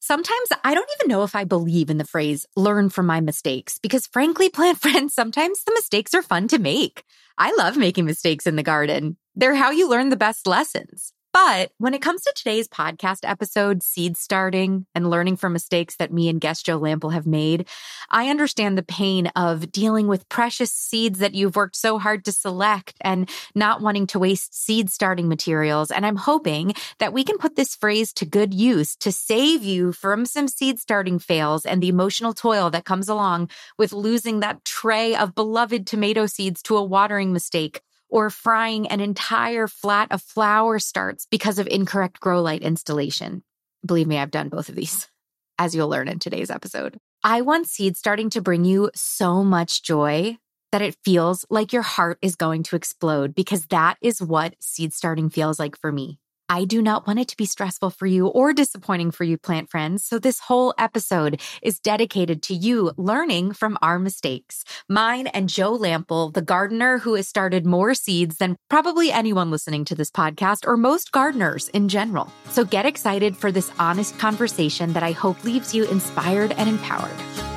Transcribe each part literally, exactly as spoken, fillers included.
Sometimes I don't even know if I believe in the phrase learn from my mistakes because frankly, plant friends, sometimes the mistakes are fun to make. I love making mistakes in the garden. They're how you learn the best lessons. But when it comes to today's podcast episode, seed starting and learning from mistakes that me and guest Joe Lamp'l have made, I understand the pain of dealing with precious seeds that you've worked so hard to select and not wanting to waste seed starting materials. And I'm hoping that we can put this phrase to good use to save you from some seed starting fails and the emotional toil that comes along with losing that tray of beloved tomato seeds to a watering mistake, or frying an entire flat of flower starts because of incorrect grow light installation. Believe me, I've done both of these, as you'll learn in today's episode. I want seed starting to bring you so much joy that it feels like your heart is going to explode, because that is what seed starting feels like for me. I do not want it to be stressful for you or disappointing for you, plant friends. So this whole episode is dedicated to you learning from our mistakes. Mine and Joe Lamp'l, the gardener who has started more seeds than probably anyone listening to this podcast, or most gardeners in general. So get excited for this honest conversation that I hope leaves you inspired and empowered.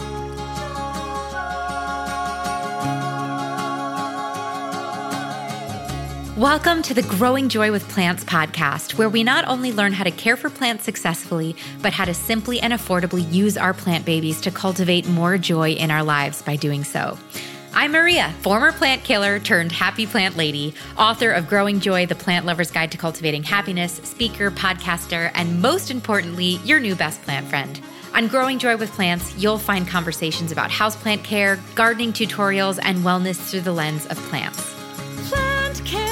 Welcome to the Growing Joy with Plants podcast, where we not only learn how to care for plants successfully, but how to simply and affordably use our plant babies to cultivate more joy in our lives by doing so. I'm Maria, former plant killer turned happy plant lady, author of Growing Joy, the Plant Lover's Guide to Cultivating Happiness, speaker, podcaster, and most importantly, your new best plant friend. On Growing Joy with Plants, you'll find conversations about houseplant care, gardening tutorials, and wellness through the lens of plants. Plant care.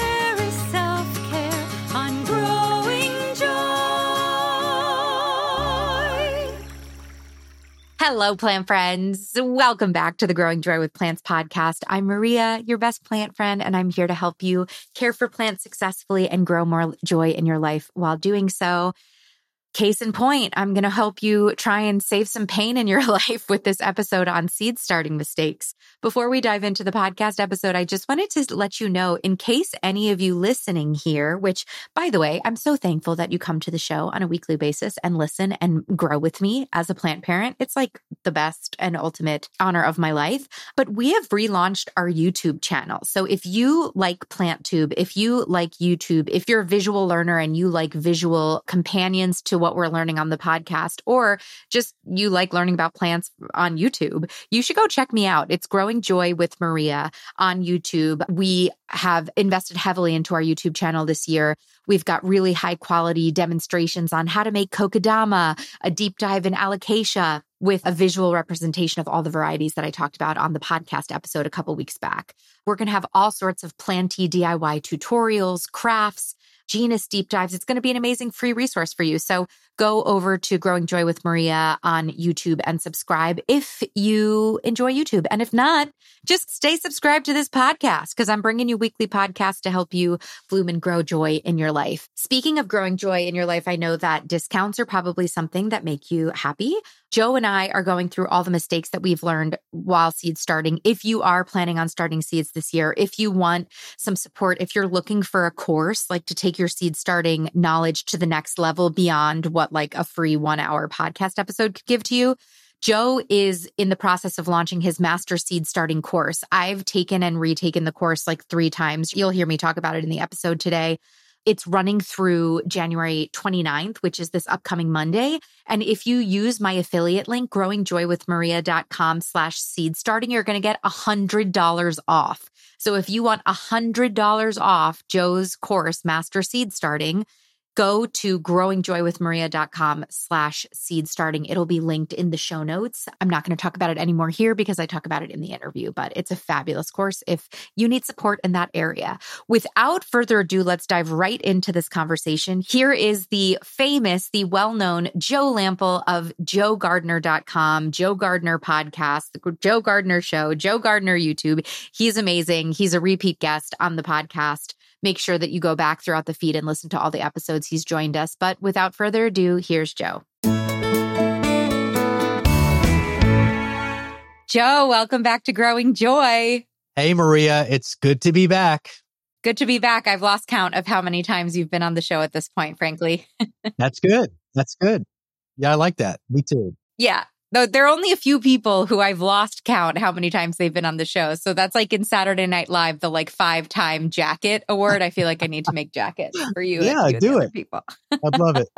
Hello, plant friends. Welcome back to the Growing Joy with Plants podcast. I'm Maria, your best plant friend, and I'm here to help you care for plants successfully and grow more joy in your life while doing so. Case in point, I'm going to help you try and save some pain in your life with this episode on seed starting mistakes. Before we dive into the podcast episode, I just wanted to let you know, in case any of you listening here, which, by the way, I'm so thankful that you come to the show on a weekly basis and listen and grow with me as a plant parent. It's like the best and ultimate honor of my life. But we have relaunched our YouTube channel. So if you like PlantTube, if you like YouTube, if you're a visual learner and you like visual companions to what we're learning on the podcast, or just you like learning about plants on YouTube, you should go check me out. It's Growing Joy with Maria on YouTube. We have invested heavily into our YouTube channel this year. We've got really high quality demonstrations on how to make kokedama, a deep dive in alocasia with a visual representation of all the varieties that I talked about on the podcast episode a couple weeks back. We're going to have all sorts of planty D I Y tutorials, crafts, genus deep dives. It's going to be an amazing free resource for you. So go over to Growing Joy with Maria on YouTube and subscribe if you enjoy YouTube. And if not, just stay subscribed to this podcast because I'm bringing you weekly podcasts to help you bloom and grow joy in your life. Speaking of growing joy in your life, I know that discounts are probably something that make you happy. Joe and I are going through all the mistakes that we've learned while seed starting. If you are planning on starting seeds this year, if you want some support, if you're looking for a course, like to take your seed starting knowledge to the next level beyond what like a free one hour podcast episode could give to you, Joe is in the process of launching his master seed starting course. I've taken and retaken the course like three times. You'll hear me talk about it in the episode today. It's running through January twenty-ninth, which is this upcoming Monday. And if you use my affiliate link, growingjoywithmaria.com slash seed starting, you're going to get one hundred dollars off. So if you want one hundred dollars off Joe's course, Master Seed Starting, go to growingjoywithmaria.com slash seed starting. It'll be linked in the show notes. I'm not going to talk about it anymore here because I talk about it in the interview, but it's a fabulous course if you need support in that area. Without further ado, let's dive right into this conversation. Here is the famous, the well-known Joe Lamp'l of joe gardner dot com, Joe Gardner Podcast, the Joe Gardner Show, Joe Gardner YouTube. He's amazing. He's a repeat guest on the podcast. Make sure that you go back throughout the feed and listen to all the episodes he's joined us. But without further ado, here's Joe. Joe, welcome back to Growing Joy. Hey, Maria. It's good to be back. Good to be back. I've lost count of how many times you've been on the show at this point, frankly. That's good. That's good. Yeah, I like that. Me too. Yeah. Though there are only a few people who I've lost count how many times they've been on the show. So that's like in Saturday Night Live, the like five-time jacket award. I feel like I need to make jackets for you and Yeah, you and the do other it. people. I'd love it.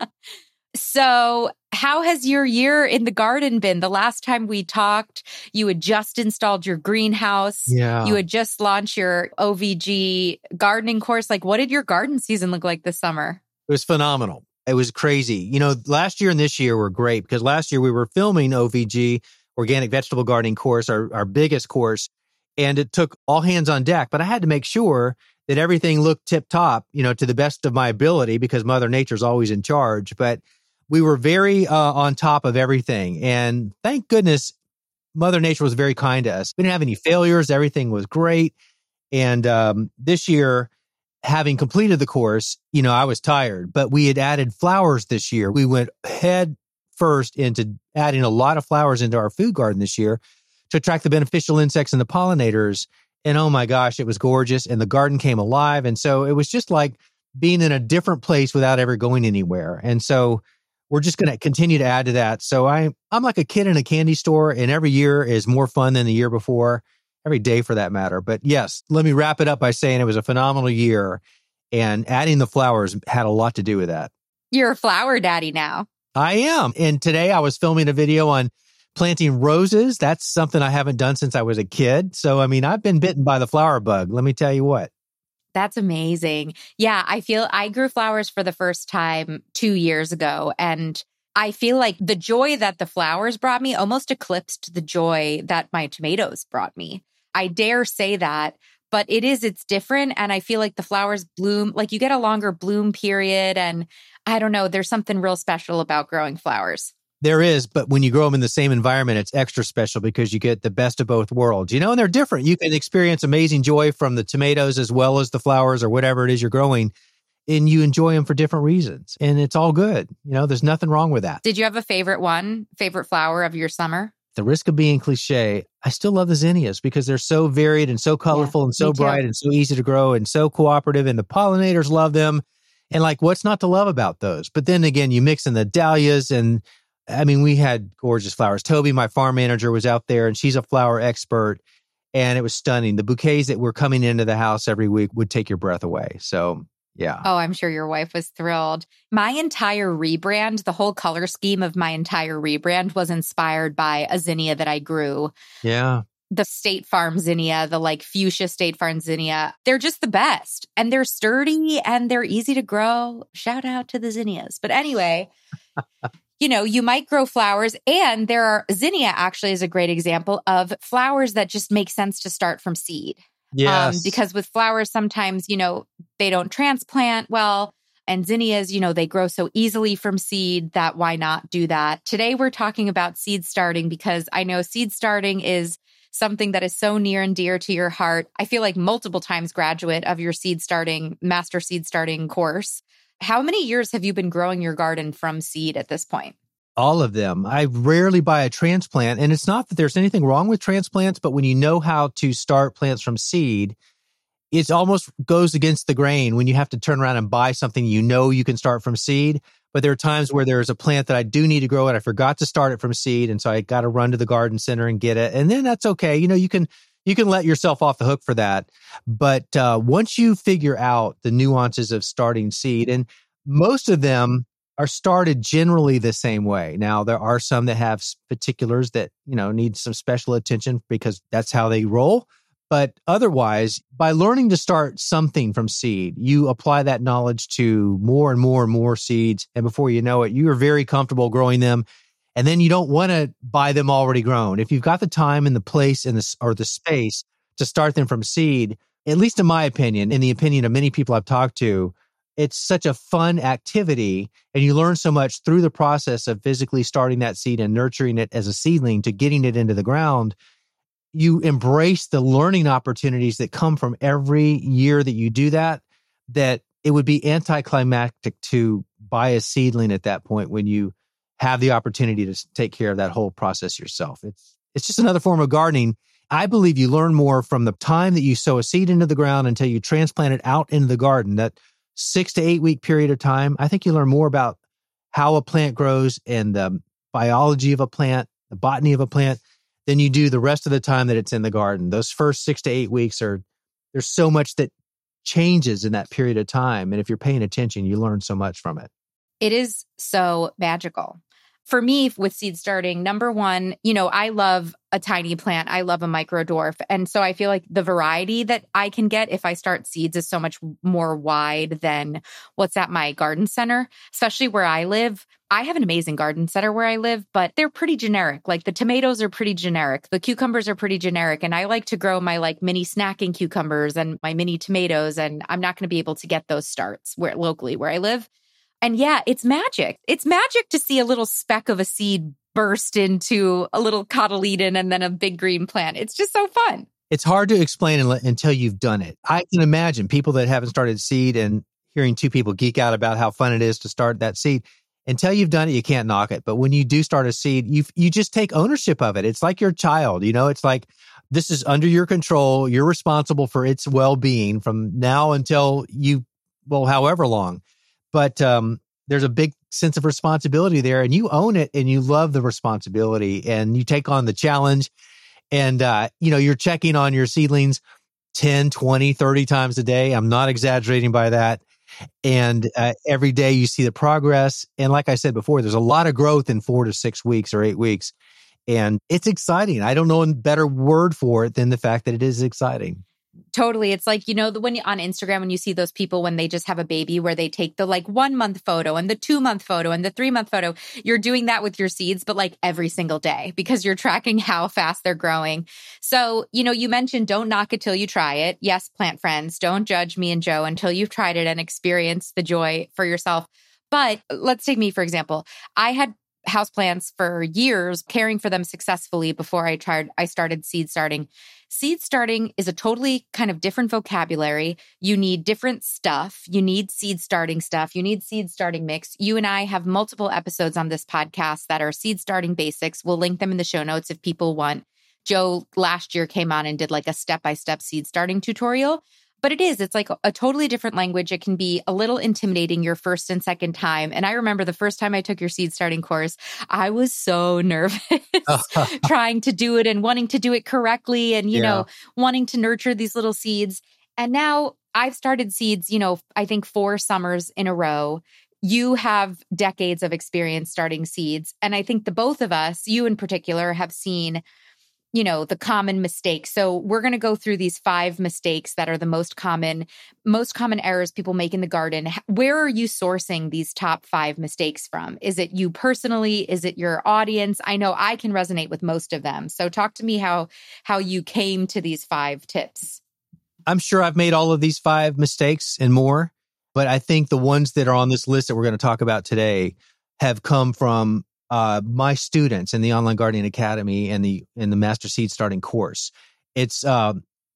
So how has your year in the garden been? The last time we talked, you had just installed your greenhouse. Yeah. You had just launched your O V G gardening course. Like, what did your garden season look like this summer? It was phenomenal. It was crazy. You know, last year and this year were great because last year we were filming O V G, Organic Vegetable Gardening course, our, our biggest course, and it took all hands on deck. But I had to make sure that everything looked tip top, you know, to the best of my ability because Mother Nature's always in charge. But we were very uh, on top of everything. And thank goodness, Mother Nature was very kind to us. We didn't have any failures. Everything was great. And um, this year, having completed the course, you know, I was tired, but we had added flowers this year. We went head first into adding a lot of flowers into our food garden this year to attract the beneficial insects and the pollinators. And oh my gosh, it was gorgeous. And the garden came alive. And so it was just like being in a different place without ever going anywhere. And so we're just going to continue to add to that. So I, I'm like a kid in a candy store, and every year is more fun than the year before. Every day for that matter. But yes, let me wrap it up by saying it was a phenomenal year, and adding the flowers had a lot to do with that. You're a flower daddy now. I am. And today I was filming a video on planting roses. That's something I haven't done since I was a kid. So, I mean, I've been bitten by the flower bug. Let me tell you what. That's amazing. Yeah, I feel I grew flowers for the first time two years ago, and I feel like the joy that the flowers brought me almost eclipsed the joy that my tomatoes brought me. I dare say that, but it is, it's different. And I feel like the flowers bloom, like you get a longer bloom period. And I don't know, there's something real special about growing flowers. There is, but when you grow them in the same environment, it's extra special because you get the best of both worlds, you know, and they're different. You can experience amazing joy from the tomatoes as well as the flowers or whatever it is you're growing, and you enjoy them for different reasons. And it's all good. You know, there's nothing wrong with that. Did you have a favorite one, favorite flower of your summer? The risk of being cliche, I still love the zinnias because they're so varied and so colorful Yeah, and so me too. bright and so easy to grow and so cooperative, and the pollinators love them. And like, what's not to love about those? But then again, you mix in the dahlias, and I mean, we had gorgeous flowers. Toby, my farm manager, was out there, and she's a flower expert, and it was stunning. The bouquets that were coming into the house every week would take your breath away. So yeah. Oh, I'm sure your wife was thrilled. My entire rebrand, the whole color scheme of my entire rebrand was inspired by a zinnia that I grew. Yeah. The State Farm zinnia, the like fuchsia State Farm zinnia. They're just the best. And they're sturdy and they're easy to grow. Shout out to the zinnias. But anyway, you know, you might grow flowers, and there are, zinnia actually is a great example of flowers that just make sense to start from seed. Yes. Um, because with flowers, sometimes, you know, they don't transplant well. And zinnias, you know, they grow so easily from seed that why not do that? Today, we're talking about seed starting because I know seed starting is something that is so near and dear to your heart. I feel like multiple times graduate of your seed starting, master seed starting course. How many years have you been growing your garden from seed at this point? All of them. I rarely buy a transplant, and it's not that there's anything wrong with transplants, but when you know how to start plants from seed, it almost goes against the grain when you have to turn around and buy something you know you can start from seed. But there are times where there's a plant that I do need to grow and I forgot to start it from seed, and so I got to run to the garden center and get it. And then that's okay. You know, you can you can let yourself off the hook for that. But uh, once you figure out the nuances of starting seed, and most of them are started generally the same way. Now, there are some that have particulars that, you know, need some special attention because that's how they roll. But otherwise, by learning to start something from seed, you apply that knowledge to more and more and more seeds. And before you know it, you are very comfortable growing them. And then you don't want to buy them already grown. If you've got the time and the place and the, or the space to start them from seed, at least in my opinion, in the opinion of many people I've talked to, it's such a fun activity, and you learn so much through the process of physically starting that seed and nurturing it as a seedling to getting it into the ground. You embrace the learning opportunities that come from every year that you do that, that it would be anticlimactic to buy a seedling at that point when you have the opportunity to take care of that whole process yourself. It's it's just another form of gardening. I believe you learn more from the time that you sow a seed into the ground until you transplant it out into the garden. That six to eight week period of time, I think you learn more about how a plant grows and the biology of a plant, the botany of a plant, than you do the rest of the time that it's in the garden. Those first six to eight weeks are, there's so much that changes in that period of time. And if you're paying attention, you learn so much from it. It is so magical. For me, with seed starting, number one, you know, I love a tiny plant. I love a microdwarf. And so I feel like the variety that I can get if I start seeds is so much more wide than what's at my garden center, especially where I live. I have an amazing garden center where I live, but they're pretty generic. Like the tomatoes are pretty generic. The cucumbers are pretty generic. And I like to grow my like mini snacking cucumbers and my mini tomatoes. And I'm not going to be able to get those starts where locally where I live. And yeah, it's magic. It's magic to see a little speck of a seed burst into a little cotyledon and then a big green plant. It's just so fun. It's hard to explain until you've done it. I can imagine people that haven't started seed and hearing two people geek out about how fun it is to start that seed. Until you've done it, you can't knock it. But when you do start a seed, you you just take ownership of it. It's like your child, you know, it's like, this is under your control. You're responsible for its well-being from now until you, well, however long. But um, there's a big sense of responsibility there, and you own it, and you love the responsibility, and you take on the challenge. And, uh, you know, you're checking on your seedlings ten, twenty, thirty times a day. I'm not exaggerating by that. And uh, every day you see the progress. And like I said before, there's a lot of growth in four to six weeks or eight weeks. And it's exciting. I don't know a better word for it than the fact that it is exciting. Totally. It's like, you know, the when you, on Instagram, when you see those people when they just have a baby where they take the like one month photo and the two month photo and the three month photo, you're doing that with your seeds, but like every single day because you're tracking how fast they're growing. So, you know, you mentioned don't knock it till you try it. Yes, plant friends, don't judge me and Joe until you've tried it and experienced the joy for yourself. But let's take me, for example. I had houseplants for years, caring for them successfully before I tried, I started seed starting. Seed starting is a totally kind of different vocabulary. You need different stuff. You need seed starting stuff. You need seed starting mix. You and I have multiple episodes on this podcast that are seed starting basics. We'll link them in the show notes if people want. Joe last year came on and did like a step-by-step seed starting tutorial. But it is, it's like a totally different language. It can be a little intimidating your first and second time. And I remember the first time I took your seed starting course, I was so nervous trying to do it and wanting to do it correctly and, you yeah. know, wanting to nurture these little seeds. And now I've started seeds, you know, I think four summers in a row. You have decades of experience starting seeds. And I think the both of us, you in particular, have seen you know, the common mistakes. So we're going to go through these five mistakes that are the most common, most common errors people make in the garden. Where are you sourcing these top five mistakes from? Is it you personally? Is it your audience? I know I can resonate with most of them. So talk to me how, how you came to these five tips. I'm sure I've made all of these five mistakes and more, but I think the ones that are on this list that we're going to talk about today have come from Uh, my students in the Online Gardening Academy and the in the Master Seed Starting course. It's uh,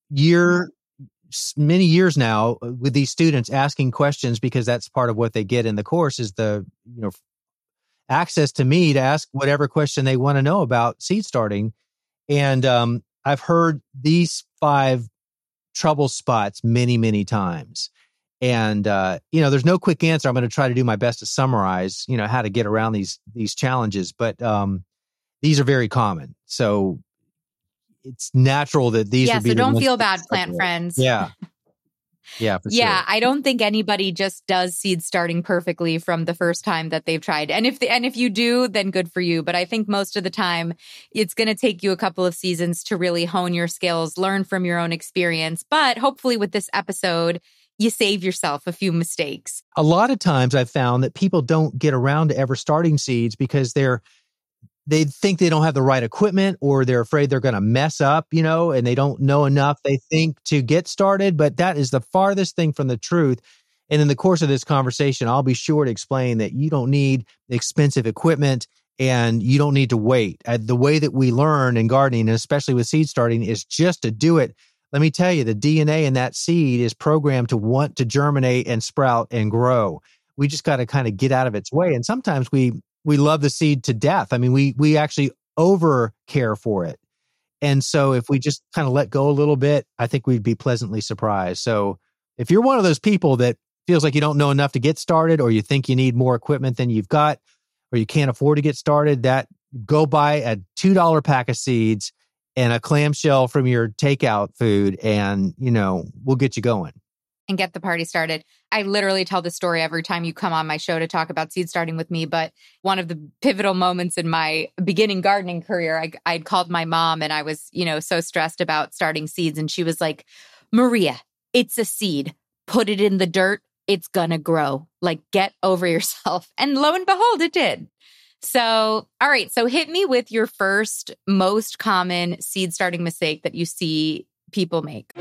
year many years now with these students asking questions because that's part of what they get in the course is the you know access to me to ask whatever question they want to know about seed starting. And um, I've heard these five trouble spots many many times. And, uh, you know, there's no quick answer. I'm going to try to do my best to summarize, you know, how to get around these, these challenges. But um, these are very common. So it's natural that these yeah, would be so the don't ones feel that bad, plant friends. Yeah. Yeah, for yeah, sure. I don't think anybody just does seed starting perfectly from the first time that they've tried. And if the, and if you do, then good for you. But I think most of the time it's going to take you a couple of seasons to really hone your skills, learn from your own experience. But hopefully with this episode, you save yourself a few mistakes. A lot of times I've found that people don't get around to ever starting seeds because they're they think they don't have the right equipment or they're afraid they're going to mess up, you know, and they don't know enough, they think, to get started. But that is the farthest thing from the truth. And in the course of this conversation, I'll be sure to explain that you don't need expensive equipment and you don't need to wait. Uh, the way that we learn in gardening, and especially with seed starting, is just to do it. Let me tell you, the D N A in that seed is programmed to want to germinate and sprout and grow. We just got to kind of get out of its way. And sometimes we we love the seed to death. I mean, we we actually over care for it. And so if we just kind of let go a little bit, I think we'd be pleasantly surprised. So if you're one of those people that feels like you don't know enough to get started, or you think you need more equipment than you've got, or you can't afford to get started, that go buy a two dollar pack of seeds and a clamshell from your takeout food, and, you know, we'll get you going. And get the party started. I literally tell this story every time you come on my show to talk about seed starting with me. But one of the pivotal moments in my beginning gardening career, I, I'd called my mom and I was, you know, so stressed about starting seeds. And she was like, Maria, it's a seed. Put it in the dirt. It's going to grow. Like, get over yourself. And lo and behold, it did. So, all right. So hit me with your first most common seed starting mistake that you see people make.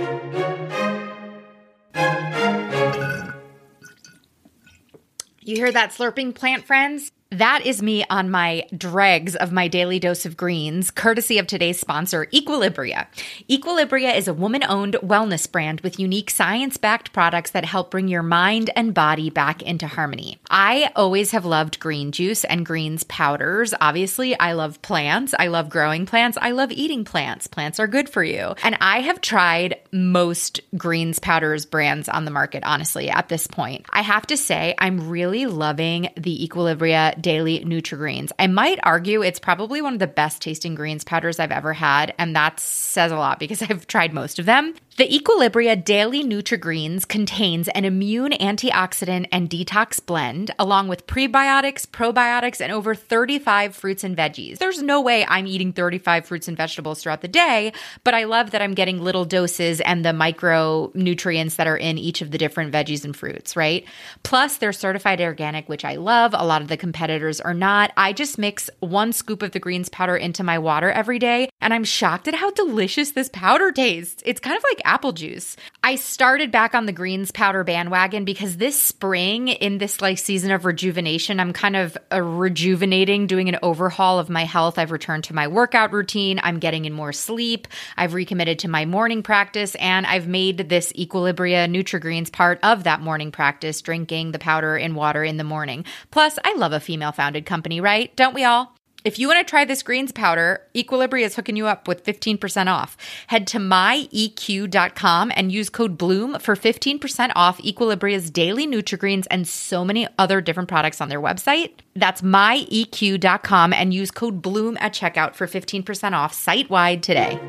You hear that slurping, plant friends? That is me on my dregs of my daily dose of greens, courtesy of today's sponsor, Equilibria. Equilibria is a woman-owned wellness brand with unique science-backed products that help bring your mind and body back into harmony. I always have loved green juice and greens powders. Obviously, I love plants. I love growing plants. I love eating plants. Plants are good for you. And I have tried most greens powders brands on the market, honestly, at this point. I have to say, I'm really loving the Equilibria Daily Nutri-Greens. I might argue it's probably one of the best tasting greens powders I've ever had, and that says a lot because I've tried most of them. The Equilibria Daily Nutri-Greens contains an immune antioxidant and detox blend, along with prebiotics, probiotics, and over thirty-five fruits and veggies. There's no way I'm eating thirty-five fruits and vegetables throughout the day, but I love that I'm getting little doses and the micronutrients that are in each of the different veggies and fruits, right? Plus, they're certified organic, which I love. A lot of the competitors are not. I just mix one scoop of the greens powder into my water every day, and I'm shocked at how delicious this powder tastes. It's kind of like apple juice. I started back on the greens powder bandwagon because this spring, in this like season of rejuvenation, I'm kind of uh, rejuvenating, doing an overhaul of my health. I've returned to my workout routine. I'm getting in more sleep. I've recommitted to my morning practice, and I've made this Equilibria Nutri-Greens part of that morning practice, drinking the powder in water in the morning. Plus, I love a female-founded company, right? Don't we all? If you want to try this greens powder, Equilibria is hooking you up with fifteen percent off. Head to my E Q dot com and use code BLOOM for fifteen percent off Equilibria's daily Nutri-Greens and so many other different products on their website. That's my E Q dot com and use code BLOOM at checkout for fifteen percent off site-wide today.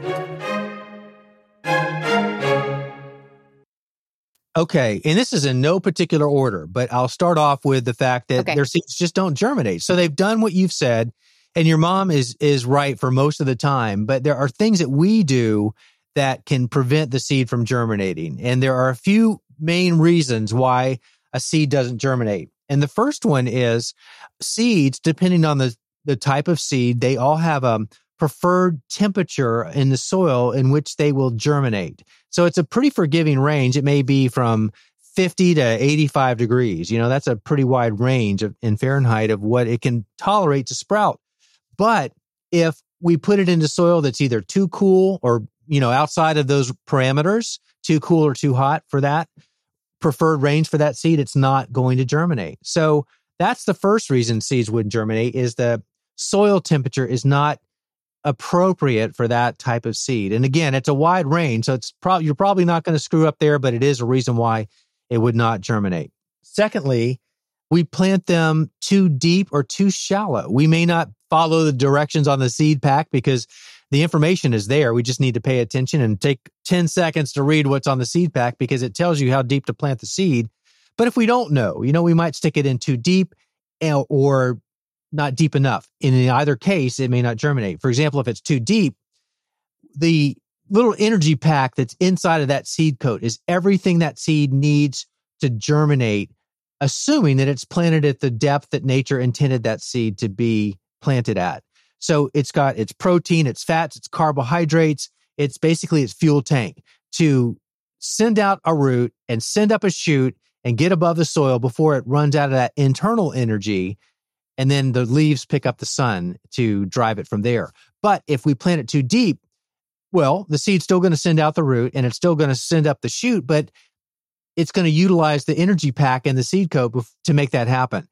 Okay, and this is in no particular order, but I'll start off with the fact that Okay. their seeds just don't germinate. So they've done what you've said, and your mom is is right for most of the time, but there are things that we do that can prevent the seed from germinating. And there are a few main reasons why a seed doesn't germinate. And the first one is seeds, depending on the, the type of seed, they all have a preferred temperature in the soil in which they will germinate. So it's a pretty forgiving range. It may be from fifty to eighty-five degrees. You know, that's a pretty wide range of, in Fahrenheit of what it can tolerate to sprout. But if we put it into soil that's either too cool or, you know, outside of those parameters, too cool or too hot for that preferred range for that seed, it's not going to germinate. So that's the first reason seeds wouldn't germinate, is the soil temperature is not appropriate for that type of seed. And again, it's a wide range, so it's probably you're probably not going to screw up there, but it is a reason why it would not germinate. Secondly, we plant them too deep or too shallow. We may not follow the directions on the seed pack because the information is there. We just need to pay attention and take ten seconds to read what's on the seed pack because it tells you how deep to plant the seed. But if we don't know, you know, we might stick it in too deep or not deep enough. In either case, it may not germinate. For example, if it's too deep, the little energy pack that's inside of that seed coat is everything that seed needs to germinate, assuming that it's planted at the depth that nature intended that seed to be planted at. So it's got its protein, its fats, its carbohydrates. It's basically its fuel tank to send out a root and send up a shoot and get above the soil before it runs out of that internal energy. And then the leaves pick up the sun to drive it from there. But if we plant it too deep, well, the seed's still going to send out the root and it's still going to send up the shoot, but it's going to utilize the energy pack in the seed coat to make that happen.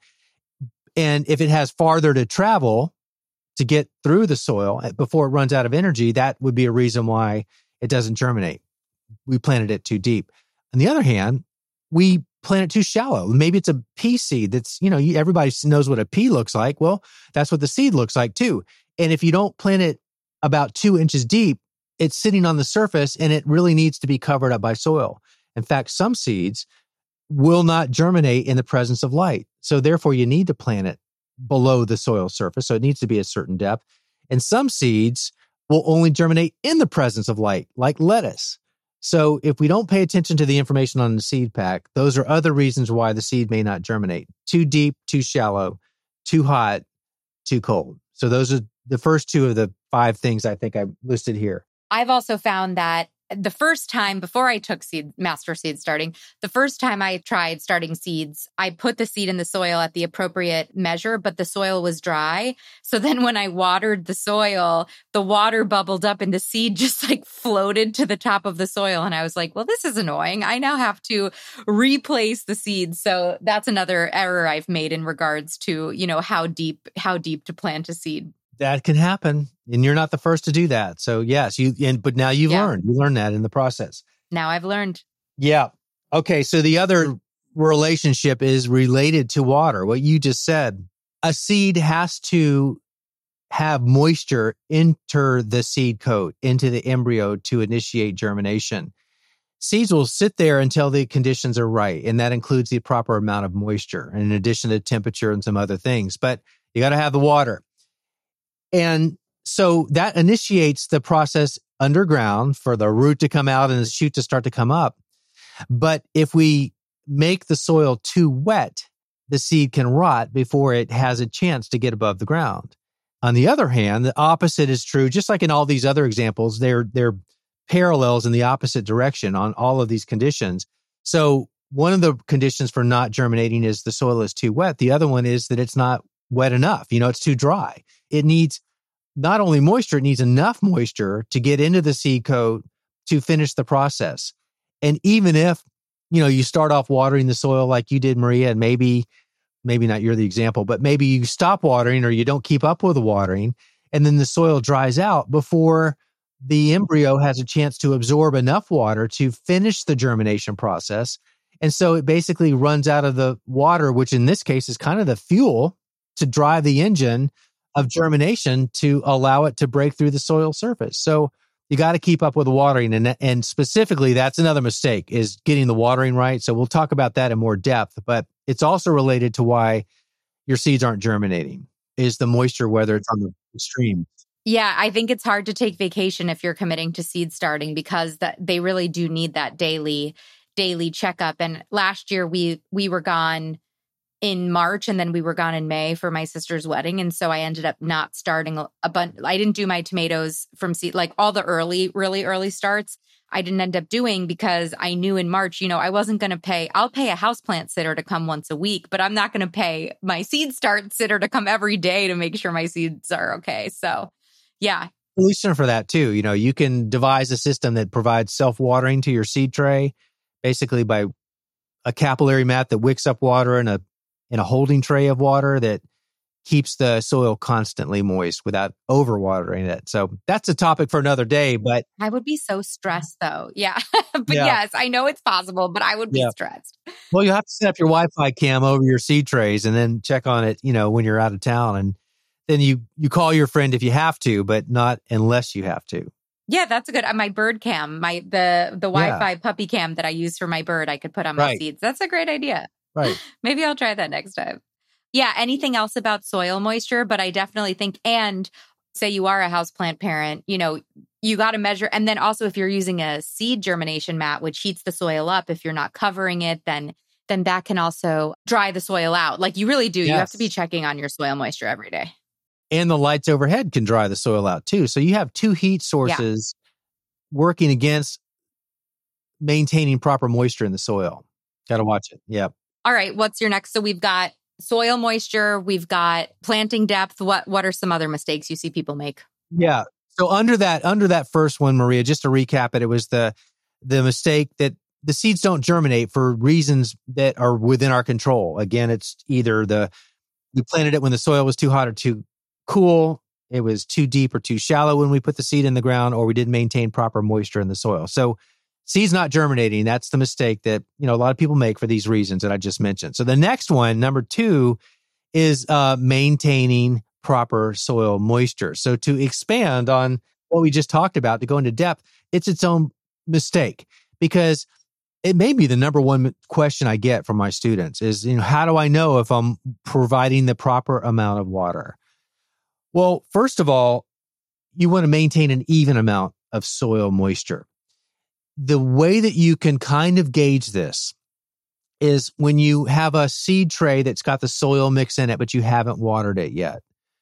And if it has farther to travel to get through the soil before it runs out of energy, that would be a reason why it doesn't germinate. We planted it too deep. On the other hand, we plant it too shallow. Maybe it's a pea seed that's, you know, you, everybody knows what a pea looks like. Well, that's what the seed looks like too. And if you don't plant it about two inches deep, it's sitting on the surface and it really needs to be covered up by soil. In fact, some seeds will not germinate in the presence of light. So therefore, you need to plant it below the soil surface. So it needs to be a certain depth. And some seeds will only germinate in the presence of light, like lettuce. So if we don't pay attention to the information on the seed pack, those are other reasons why the seed may not germinate. Too deep, too shallow, too hot, too cold. So those are the first two of the five things I think I listed here. I've also found that the first time before I took seed, master seed starting, the first time I tried starting seeds, I put the seed in the soil at the appropriate measure, but the soil was dry. So then when I watered the soil, the water bubbled up and the seed just like floated to the top of the soil. And I was like, well, this is annoying. I now have to replace the seeds. So that's another error I've made in regards to, you know, how deep, how deep to plant a seed. That can happen. And you're not the first to do that. So yes, you, and, but now you've yeah. learned, you learned that in the process. Now I've learned. Yeah. Okay. So the other relationship is related to water. What you just said, a seed has to have moisture enter the seed coat, into the embryo to initiate germination. Seeds will sit there until the conditions are right. And that includes the proper amount of moisture, in addition to temperature and some other things. But you got to have the water. And so that initiates the process underground for the root to come out and the shoot to start to come up. But if we make the soil too wet, the seed can rot before it has a chance to get above the ground. On the other hand, the opposite is true. Just like in all these other examples, they're, they're parallels in the opposite direction on all of these conditions. So one of the conditions for not germinating is the soil is too wet. The other one is that it's not wet enough. You know, it's too dry. It needs not only moisture, it needs enough moisture to get into the seed coat to finish the process. And even if, you know, you start off watering the soil like you did, Maria, and maybe, maybe not you're the example, but maybe you stop watering or you don't keep up with the watering, and then the soil dries out before the embryo has a chance to absorb enough water to finish the germination process. And so it basically runs out of the water, which in this case is kind of the fuel to drive the engine of germination to allow it to break through the soil surface. So you got to keep up with the watering. And, and specifically, that's another mistake, is getting the watering right. So we'll talk about that in more depth, but it's also related to why your seeds aren't germinating, is the moisture, whether it's on the extreme. Yeah, I think it's hard to take vacation if you're committing to seed starting, because that they really do need that daily, daily checkup. And last year we we were gone in March, and then we were gone in May for my sister's wedding. And so I ended up not starting a bunch. I didn't do my tomatoes from seed, like all the early, really early starts. I didn't end up doing, because I knew in March, you know, I wasn't going to pay, I'll pay a houseplant sitter to come once a week, but I'm not going to pay my seed start sitter to come every day to make sure my seeds are okay. So yeah. Solution for that too. You know, you can devise a system that provides self-watering to your seed tray, basically by a capillary mat that wicks up water in a in a holding tray of water that keeps the soil constantly moist without overwatering it. So that's a topic for another day, but I would be so stressed though. Yeah. But yeah. yes, I know it's possible, but I would be yeah. stressed. Well, you have to set up your Wi-Fi cam over your seed trays and then check on it, you know, when you're out of town. And then you, you call your friend if you have to, but not unless you have to. Yeah, that's a good, uh, my bird cam, my, the, the Wi-Fi yeah. puppy cam that I use for my bird, I could put on my right. seeds. That's a great idea. Right. Maybe I'll try that next time. Yeah. Anything else about soil moisture? But I definitely think, and say you are a houseplant parent, you know, you got to measure. And then also if you're using a seed germination mat, which heats the soil up, if you're not covering it, then, then that can also dry the soil out. Like you really do. Yes. You have to be checking on your soil moisture every day. And the lights overhead can dry the soil out too. So you have two heat sources yeah. working against maintaining proper moisture in the soil. Got to watch it. Yep. All right. What's your next? So we've got soil moisture. We've got planting depth. What What are some other mistakes you see people make? Yeah. So under that, under that first one, Maria, just to recap it, it was the the mistake that the seeds don't germinate for reasons that are within our control. Again, it's either the we planted it when the soil was too hot or too cool. It was too deep or too shallow when we put the seed in the ground, or we didn't maintain proper moisture in the soil. So seeds not germinating. That's the mistake that, you know, a lot of people make for these reasons that I just mentioned. So the next one, number two, is uh, maintaining proper soil moisture. So to expand on what we just talked about, to go into depth, it's its own mistake, because it may be the number one question I get from my students is, you know, how do I know if I'm providing the proper amount of water? Well, first of all, you want to maintain an even amount of soil moisture. The way that you can kind of gauge this is when you have a seed tray that's got the soil mix in it, but you haven't watered it yet.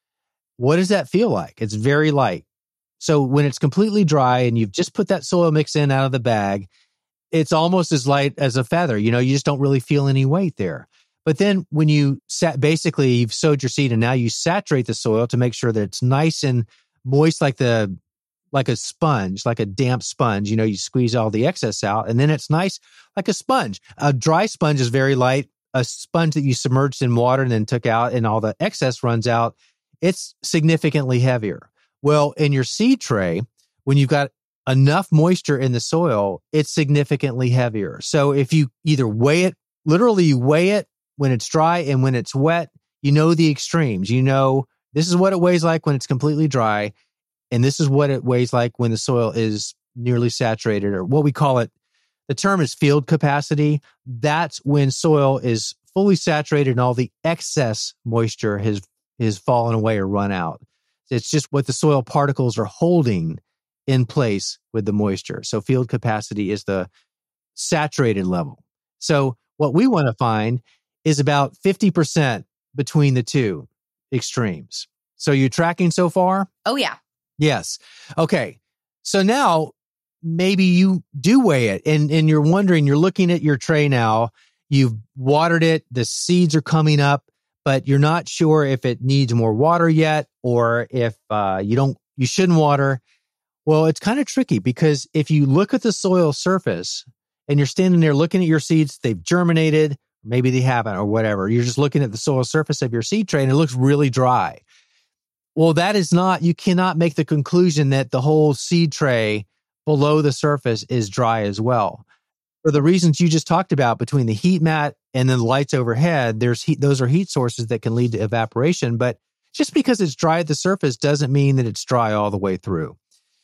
What does that feel like? It's very light. So when it's completely dry and you've just put that soil mix in out of the bag, it's almost as light as a feather. You know, you just don't really feel any weight there. But then when you sat, basically you've sowed your seed and now you saturate the soil to make sure that it's nice and moist, like the like a sponge, like a damp sponge. You know, you squeeze all the excess out and then it's nice like a sponge. A dry sponge is very light. A sponge that you submerged in water and then took out and all the excess runs out, it's significantly heavier. Well, in your seed tray, when you've got enough moisture in the soil, it's significantly heavier. So if you either weigh it, literally you weigh it when it's dry and when it's wet, you know the extremes. You know, this is what it weighs like when it's completely dry. And this is what it weighs like when the soil is nearly saturated, or what we call it. The term is field capacity. That's when soil is fully saturated and all the excess moisture has, has fallen away or run out. It's just what the soil particles are holding in place with the moisture. So field capacity is the saturated level. So what we want to find is about fifty percent between the two extremes. So you're tracking so far? Oh, yeah. Yes. Okay. So now maybe you do weigh it and, and you're wondering, you're looking at your tray now, you've watered it, the seeds are coming up, but you're not sure if it needs more water yet or if uh, you don't, you shouldn't water. Well, it's kind of tricky, because if you look at the soil surface and you're standing there looking at your seeds, they've germinated, maybe they haven't or whatever. You're just looking at the soil surface of your seed tray and it looks really dry. Well, that is not, you cannot make the conclusion that the whole seed tray below the surface is dry as well. For the reasons you just talked about, between the heat mat and then the lights overhead, there's heat, those are heat sources that can lead to evaporation. But just because it's dry at the surface doesn't mean that it's dry all the way through.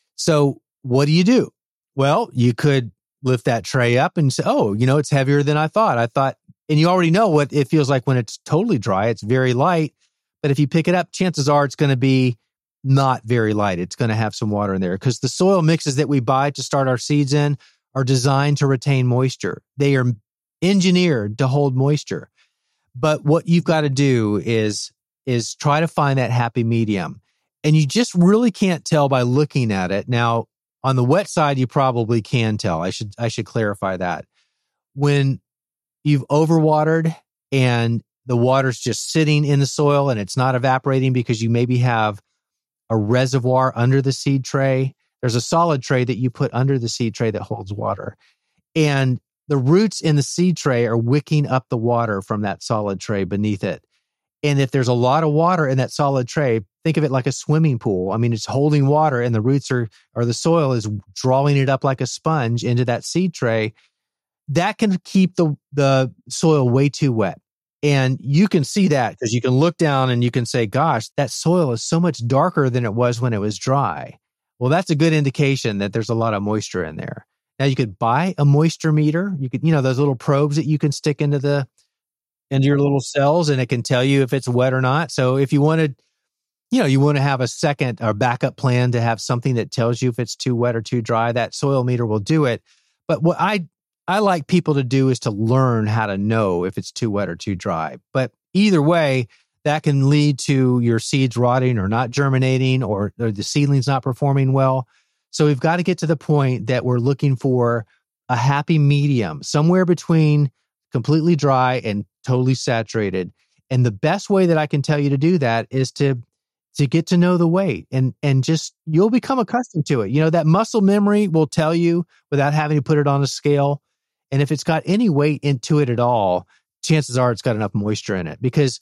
So what do you do? Well, you could lift that tray up and say, oh, you know, it's heavier than I thought. I thought, and you already know what it feels like when it's totally dry. It's very light. But if you pick it up, chances are it's going to be not very light. It's going to have some water in there, because the soil mixes that we buy to start our seeds in are designed to retain moisture. They are engineered to hold moisture. But what you've got to do is, is try to find that happy medium. And you just really can't tell by looking at it. Now, on the wet side, you probably can tell. I should, I should clarify that. When you've overwatered and the water's just sitting in the soil and it's not evaporating because you maybe have a reservoir under the seed tray. There's a solid tray that you put under the seed tray that holds water. And the roots in the seed tray are wicking up the water from that solid tray beneath it. And if there's a lot of water in that solid tray, think of it like a swimming pool. I mean, it's holding water and the roots are, or the soil is drawing it up like a sponge into that seed tray. That can keep the, the soil way too wet. And you can see that because you can look down and you can say, gosh, that soil is so much darker than it was when it was dry. Well, that's a good indication that there's a lot of moisture in there. Now, you could buy a moisture meter. You could, you know, those little probes that you can stick into the, into your little cells, and it can tell you if it's wet or not. So if you wanted, you know, you want to have a second or backup plan to have something that tells you if it's too wet or too dry, that soil meter will do it. But what I I like people to do is to learn how to know if it's too wet or too dry. But either way, that can lead to your seeds rotting or not germinating, or, or the seedlings not performing well. So we've got to get to the point that we're looking for a happy medium, somewhere between completely dry and totally saturated. And the best way that I can tell you to do that is to to get to know the weight, and and just, you'll become accustomed to it. You know, that muscle memory will tell you without having to put it on a scale. And if it's got any weight into it at all, chances are it's got enough moisture in it, because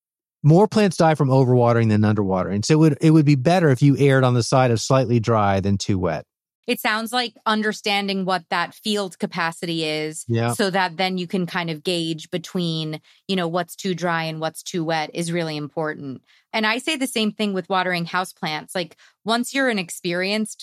more plants die from overwatering than underwatering. So it would, it would be better if you erred on the side of slightly dry than too wet. It sounds like understanding what that field capacity is Yeah. so that then you can kind of gauge between, you know, what's too dry and what's too wet is really important. And I say the same thing with watering houseplants. Like once you're an experienced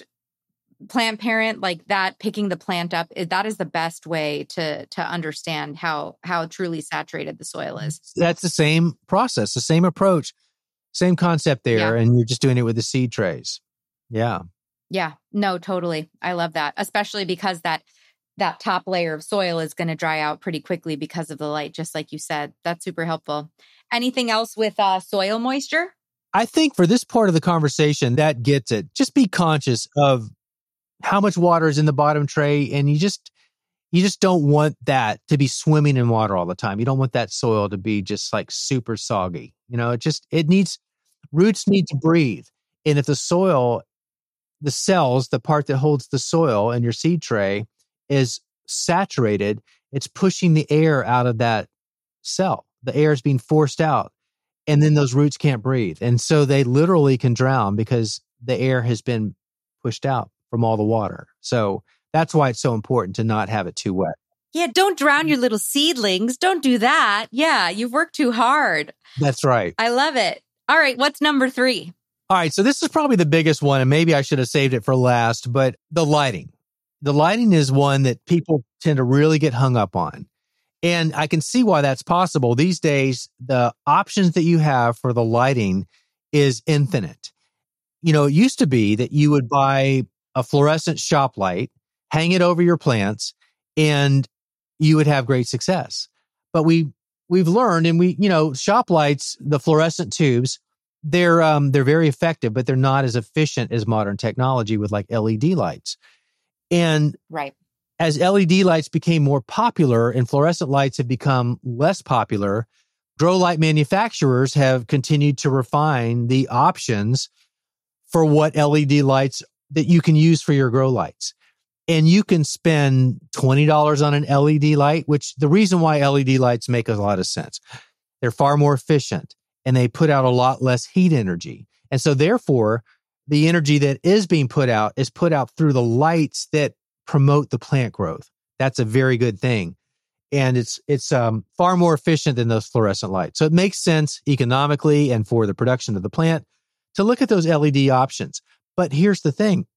plant parent, like that, picking the plant up, that is the best way to to understand how how truly saturated the soil is. That's the same process, the same approach, same concept there, Yeah. and you're just doing it with the seed trays. Yeah. Yeah, no, totally. I love that, especially because that that top layer of soil is going to dry out pretty quickly because of the light, just like you said. That's super helpful. Anything else with uh, soil moisture? I think for this part of the conversation, that gets it. Just be conscious of how much water is in the bottom tray, and you just you just don't want that to be swimming in water all the time. You don't want that soil to be just like super soggy. You know, it just it needs roots need to breathe. And if the soil, the cells, the part that holds the soil in your seed tray is saturated, it's pushing the air out of that cell. The air is being forced out, and then those roots can't breathe. And so they literally can drown because the air has been pushed out from all the water. So that's why it's so important to not have it too wet. Yeah, don't drown your little seedlings. Don't do that. Yeah, you've worked too hard. That's right. I love it. All right, what's number three? All right, so this is probably the biggest one, and maybe I should have saved it for last, but the lighting. The lighting is one that people tend to really get hung up on. And I can see why that's possible. These days, the options that you have for the lighting is infinite. You know, it used to be that you would buy a fluorescent shop light, hang it over your plants, and you would have great success. But we we've learned, and we, you know, shop lights, the fluorescent tubes, they're um they're very effective, but they're not as efficient as modern technology with like L E D lights. And right. As L E D lights became more popular and fluorescent lights have become less popular, grow light manufacturers have continued to refine the options for what L E D lights that you can use for your grow lights. And you can spend twenty dollars on an L E D light, which the reason why L E D lights make a lot of sense. They're far more efficient and they put out a lot less heat energy. And so therefore, the energy that is being put out is put out through the lights that promote the plant growth. That's a very good thing. And it's it's um, far more efficient than those fluorescent lights. So it makes sense economically and for the production of the plant to look at those L E D options. But here's the thing.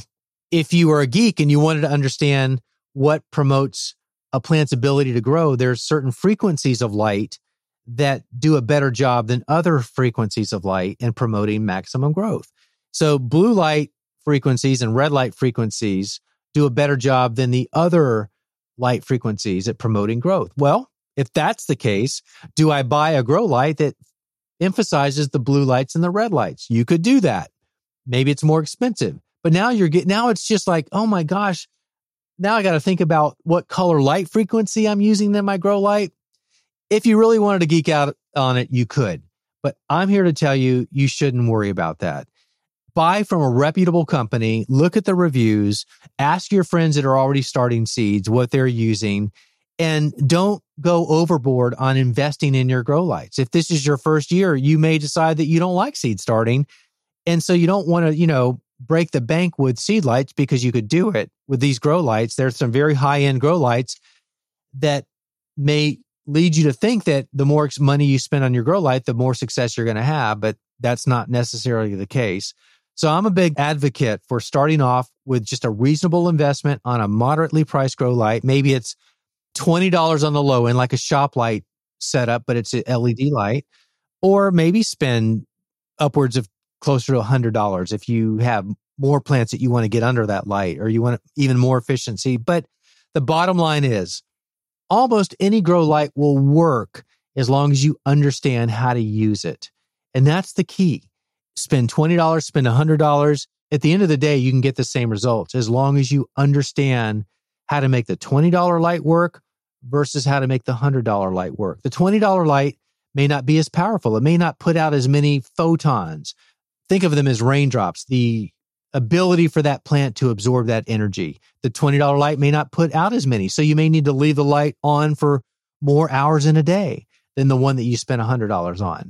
If you are a geek and you wanted to understand what promotes a plant's ability to grow, there's certain frequencies of light that do a better job than other frequencies of light in promoting maximum growth. So blue light frequencies and red light frequencies do a better job than the other light frequencies at promoting growth. Well, if that's the case, do I buy a grow light that emphasizes the blue lights and the red lights? You could do that. Maybe it's more expensive, but now you're getting, now it's just like, oh my gosh, now I got to think about what color light frequency I'm using in my grow light. If you really wanted to geek out on it, you could, but I'm here to tell you, you shouldn't worry about that. Buy from a reputable company, look at the reviews, ask your friends that are already starting seeds what they're using, and don't go overboard on investing in your grow lights. If this is your first year, you may decide that you don't like seed starting. And so you don't want to, you know, break the bank with seed lights because you could do it with these grow lights. There's some very high-end grow lights that may lead you to think that the more money you spend on your grow light, the more success you're going to have, but that's not necessarily the case. So I'm a big advocate for starting off with just a reasonable investment on a moderately priced grow light. Maybe it's twenty dollars on the low end, like a shop light setup, but it's an L E D light. Or maybe spend upwards of closer to one hundred dollars if you have more plants that you want to get under that light or you want even more efficiency. But the bottom line is almost any grow light will work as long as you understand how to use it. And that's the key. Spend twenty dollars, spend one hundred dollars. At the end of the day, you can get the same results as long as you understand how to make the twenty dollars light work versus how to make the one hundred dollars light work. The twenty dollars light may not be as powerful. It may not put out as many photons. Think of them as raindrops, the ability for that plant to absorb that energy. The twenty dollars light may not put out as many. So you may need to leave the light on for more hours in a day than the one that you spent one hundred dollars on.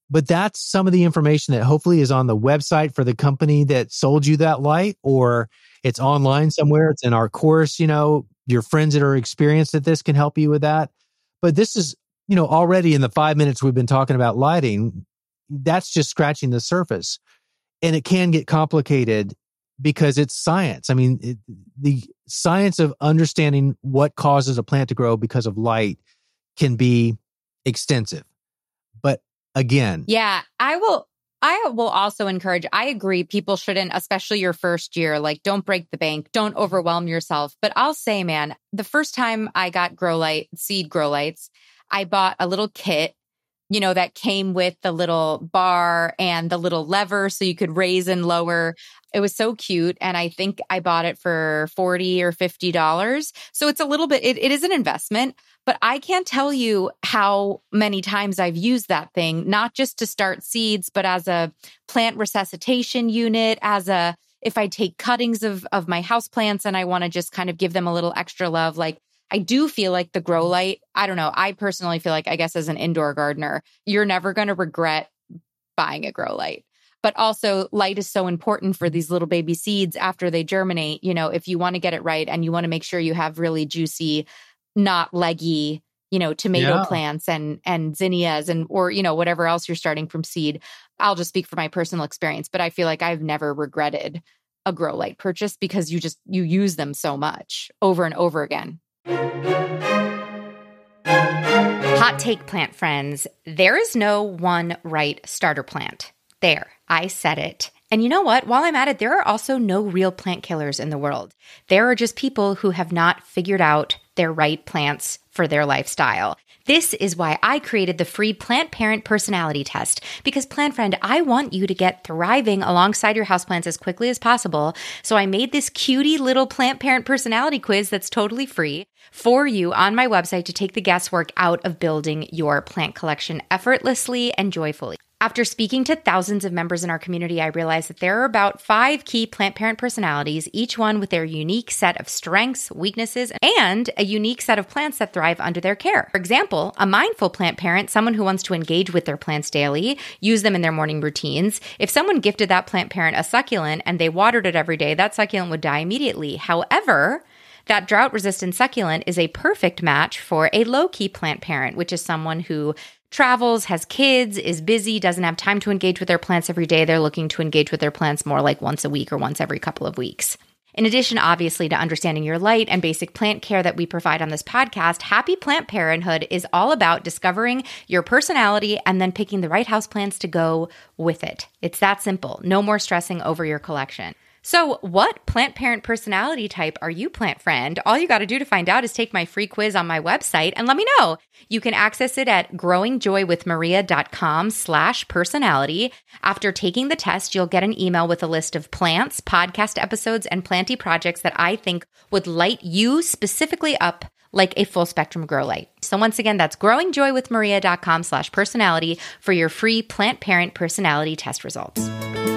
But that's some of the information that hopefully is on the website for the company that sold you that light, or it's online somewhere. It's in our course. You know, your friends that are experienced at this can help you with that. But this is, you know, already in the five minutes we've been talking about lighting, that's just scratching the surface. And it can get complicated because it's science. I mean, it, the science of understanding what causes a plant to grow because of light can be extensive. But again, yeah, I will. I will also encourage, I agree, people shouldn't, especially your first year, like don't break the bank, don't overwhelm yourself. But I'll say, man, the first time I got grow light, seed grow lights, I bought a little kit, you know, that came with the little bar and the little lever so you could raise and lower. It was so cute. And I think I bought it for forty dollars or fifty dollars. So it's a little bit, it, it is an investment, but I can't tell you how many times I've used that thing, not just to start seeds, but as a plant resuscitation unit, as a, if I take cuttings of, of my houseplants and I want to just kind of give them a little extra love, like I do feel like the grow light, I don't know, I personally feel like, I guess as an indoor gardener, you're never going to regret buying a grow light. But also light is so important for these little baby seeds after they germinate. You know, if you want to get it right and you want to make sure you have really juicy, not leggy, you know, tomato Yeah. plants and and zinnias and, or, you know, whatever else you're starting from seed. I'll just speak for my personal experience, but I feel like I've never regretted a grow light purchase because you just, you use them so much over and over again. Hot take, plant friends. There is no one right starter plant. There, I said it. And you know what? While I'm at it, there are also no real plant killers in the world. There are just people who have not figured out their right plants for their lifestyle. This is why I created the free Plant Parent Personality Test. Because, plant friend, I want you to get thriving alongside your houseplants as quickly as possible. So I made this cutie little Plant Parent Personality Quiz that's totally free for you on my website to take the guesswork out of building your plant collection effortlessly and joyfully. After speaking to thousands of members in our community, I realized that there are about five key plant parent personalities, each one with their unique set of strengths, weaknesses, and a unique set of plants that thrive under their care. For example, a mindful plant parent, someone who wants to engage with their plants daily, use them in their morning routines. If someone gifted that plant parent a succulent and they watered it every day, that succulent would die immediately. However, that drought-resistant succulent is a perfect match for a low-key plant parent, which is someone who travels, has kids, is busy, doesn't have time to engage with their plants every day. They're looking to engage with their plants more like once a week or once every couple of weeks. In addition, obviously, to understanding your light and basic plant care that we provide on this podcast, Happy Plant Parenthood is all about discovering your personality and then picking the right houseplants to go with it. It's that simple. No more stressing over your collection. So what plant parent personality type are you, plant friend? All you got to do to find out is take my free quiz on my website and let me know. You can access it at growingjoywithmaria.com slash personality. After taking the test, you'll get an email with a list of plants, podcast episodes, and planty projects that I think would light you specifically up like a full spectrum grow light. So once again, that's growingjoywithmaria.com slash personality for your free plant parent personality test results.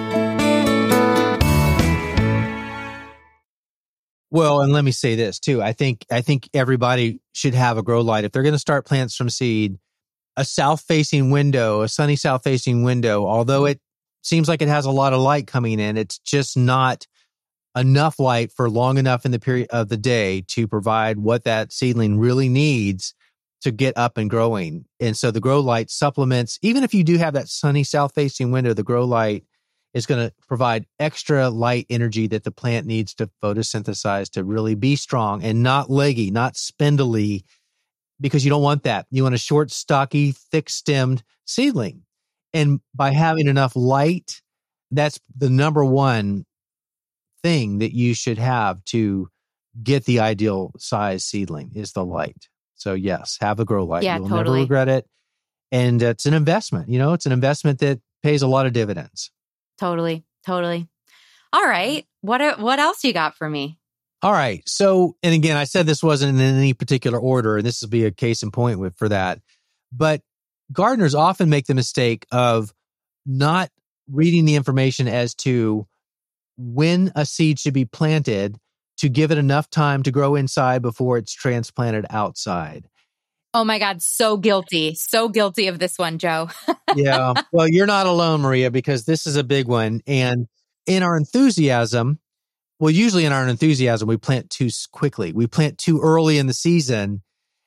Well, and let me say this too. I think I think everybody should have a grow light. If they're going to start plants from seed, a south-facing window, a sunny south-facing window, although it seems like it has a lot of light coming in, it's just not enough light for long enough in the period of the day to provide what that seedling really needs to get up and growing. And so the grow light supplements, even if you do have that sunny south-facing window, the grow light is going to provide extra light energy that the plant needs to photosynthesize to really be strong and not leggy, not spindly, because you don't want that. You want a short, stocky, thick-stemmed seedling. And by having enough light, that's the number one thing that you should have to get the ideal size seedling is the light. So yes, have a grow light. Yeah, You'll totally. never regret it. And it's an investment. You know, it's an investment that pays a lot of dividends. Totally. Totally. All right. What what else you got for me? All right. So, and again, I said this wasn't in any particular order, and this will be a case in point with for that. But gardeners often make the mistake of not reading the information as to when a seed should be planted to give it enough time to grow inside before it's transplanted outside. Oh my God, so guilty. So guilty of this one, Joe. Yeah. Well, you're not alone, Maria, because this is a big one. And in our enthusiasm, well, usually in our enthusiasm, we plant too quickly. We plant too early in the season,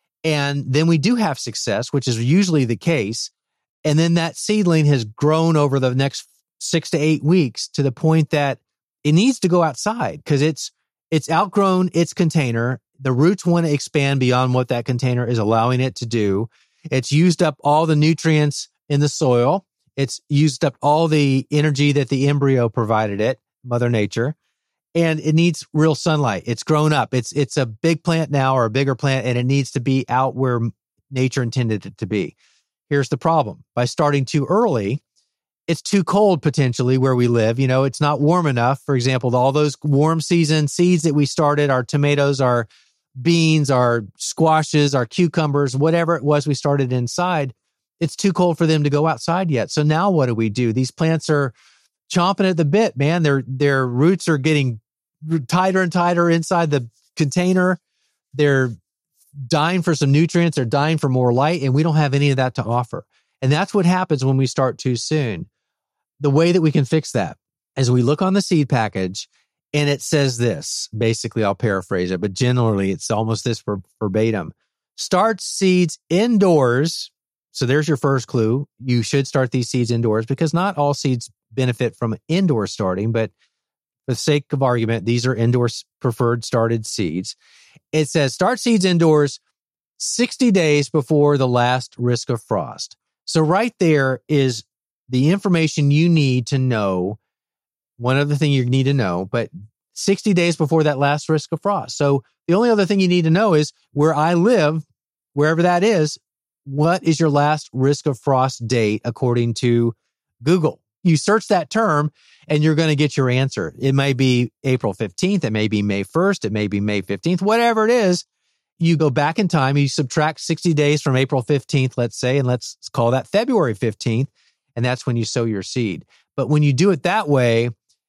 and then we do have success, which is usually the case. And then that seedling has grown over the next six to eight weeks to the point that it needs to go outside because it's it's outgrown its container. The roots want to expand beyond what that container is allowing it to do. It's used up all the nutrients in the soil. It's used up all the energy that the embryo provided it, Mother Nature, and it needs real sunlight. It's grown up. It's it's a big plant now, or a bigger plant, and it needs to be out where nature intended it to be. Here's the problem. By starting too early, it's too cold potentially where we live. You know, it's not warm enough. For example, all those warm season seeds that we started, our tomatoes, our beans, our squashes, our cucumbers, whatever it was we started inside, it's too cold for them to go outside yet. So now what do we do? These plants are chomping at the bit, man. Their their roots are getting tighter and tighter inside the container. They're dying for some nutrients. They're dying for more light, and we don't have any of that to offer. And that's what happens when we start too soon. The way that we can fix that is we look on the seed package, and it says this. Basically, I'll paraphrase it, but generally it's almost this verbatim. Start seeds indoors. So there's your first clue. You should start these seeds indoors because not all seeds benefit from indoor starting, but for the sake of argument, these are indoor preferred started seeds. It says start seeds indoors sixty days before the last risk of frost. So right there is the information you need to know. One other thing you need to know, but sixty days before that last risk of frost. So the only other thing you need to know is where I live, wherever that is, what is your last risk of frost date according to Google? You search that term and you're going to get your answer. It may be April fifteenth. It may be May first. It may be May fifteenth, whatever it is. You go back in time, you subtract sixty days from April fifteenth, let's say, and let's call that February fifteenth. And that's when you sow your seed. But when you do it that way,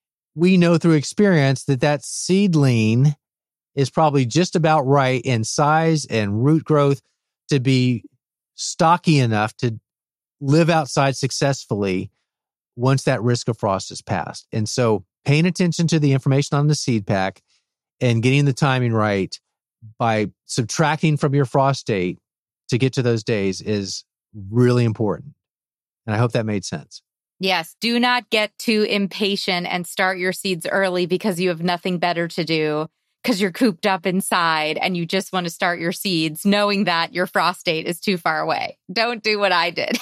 we know through experience that that seedling is probably just about right in size and root growth to be stocky enough to live outside successfully once that risk of frost is passed. And so paying attention to the information on the seed pack and getting the timing right by subtracting from your frost date to get to those days is really important. And I hope that made sense. Yes. Do not get too impatient and start your seeds early because you have nothing better to do because you're cooped up inside and you just want to start your seeds knowing that your frost date is too far away. Don't do what I did.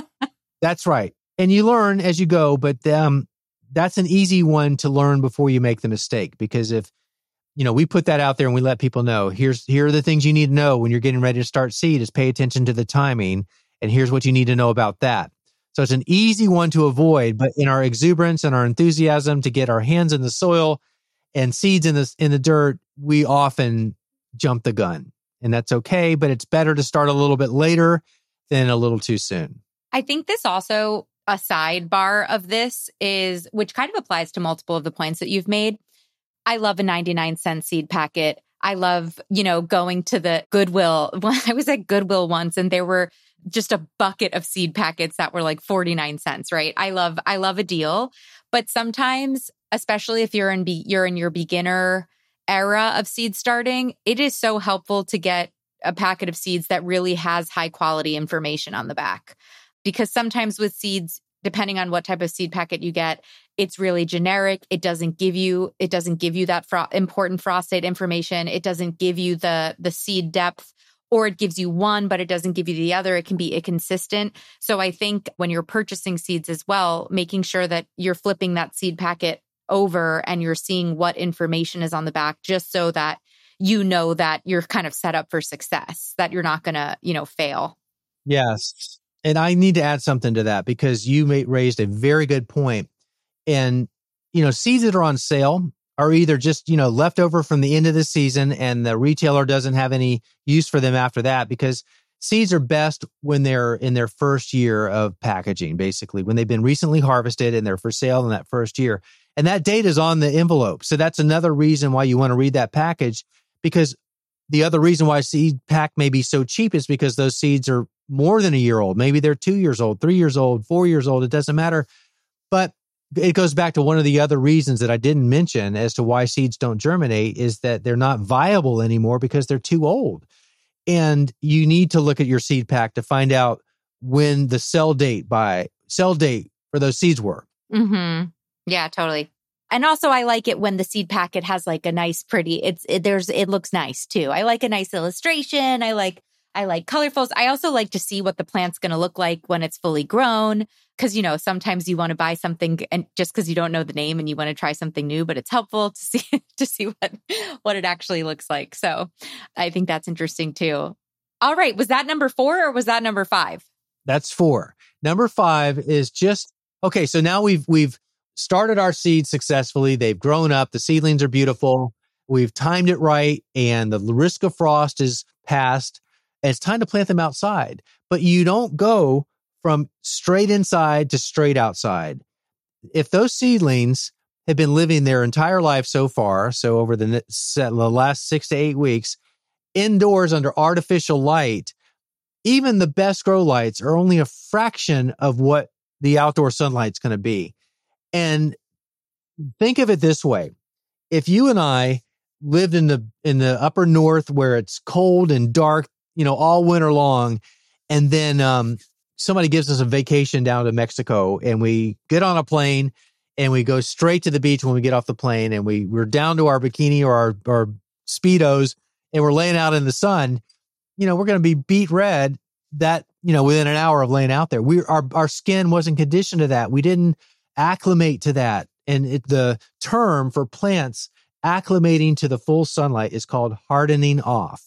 That's right. And you learn as you go, but um, that's an easy one to learn before you make the mistake. Because if, you know, we put that out there and we let people know, here's here are the things you need to know when you're getting ready to start seed is pay attention to the timing. And here's what you need to know about that. So it's an easy one to avoid, but in our exuberance and our enthusiasm to get our hands in the soil and seeds in the, in the dirt, we often jump the gun. And that's okay, but it's better to start a little bit later than a little too soon. I think this also, a sidebar of this is, which kind of applies to multiple of the points that you've made. I love a ninety-nine cent seed packet. I love, you know, going to the Goodwill. I was at Goodwill once and there were just a bucket of seed packets that were like forty-nine cents, right? I love, I love a deal. But sometimes, especially if you're in, be, you're in your beginner era of seed starting, it is so helpful to get a packet of seeds that really has high quality information on the back. Because sometimes with seeds, depending on what type of seed packet you get, it's really generic. It doesn't give you, it doesn't give you that fro- important frost date information. It doesn't give you the, the seed depth, or it gives you one, but it doesn't give you the other. It can be inconsistent. So I think when you're purchasing seeds as well, making sure that you're flipping that seed packet over and you're seeing what information is on the back, just so that you know that you're kind of set up for success, that you're not going to, you know, fail. Yes. And I need to add something to that because you may, raised a very good point. And, you know, seeds that are on sale are either just, you know, left over from the end of the season and the retailer doesn't have any use for them after that, because seeds are best when they're in their first year of packaging, basically, when they've been recently harvested and they're for sale in that first year. And that date is on the envelope. So that's another reason why you want to read that package, because the other reason why seed pack may be so cheap is because those seeds are more than a year old. Maybe they're two years old, three years old, four years old. It doesn't matter. But it goes back to one of the other reasons that I didn't mention as to why seeds don't germinate is that they're not viable anymore because they're too old. And you need to look at your seed pack to find out when the sell date by sell date for those seeds were. Mm-hmm. Yeah, totally. And also I like it when the seed packet has like a nice, pretty, it's, it, there's, it looks nice too. I like a nice illustration. I like, I like colorfuls. I also like to see what the plant's going to look like when it's fully grown. Cause you know, sometimes you want to buy something and just cause you don't know the name and you want to try something new, but it's helpful to see, to see what, what it actually looks like. So I think that's interesting too. All right. Was that number four or was that number five? That's four. Number five is just, okay. So now we've, we've, started our seeds successfully. They've grown up. The seedlings are beautiful. We've timed it right. And the risk of frost is past. And it's time to plant them outside. But you don't go from straight inside to straight outside. If those seedlings have been living their entire life so far, so over the, the last six to eight weeks, indoors under artificial light, even the best grow lights are only a fraction of what the outdoor sunlight's going to be. And think of it this way. If you and I lived in the in the upper north where it's cold and dark, you know, all winter long, and then um, somebody gives us a vacation down to Mexico and we get on a plane and we go straight to the beach when we get off the plane and we, we're down to our bikini or our, our Speedos and we're laying out in the sun, you know, we're going to be beet red that, you know, within an hour of laying out there. We our our skin wasn't conditioned to that. We didn't acclimate to that. And it, the term for plants acclimating to the full sunlight is called hardening off.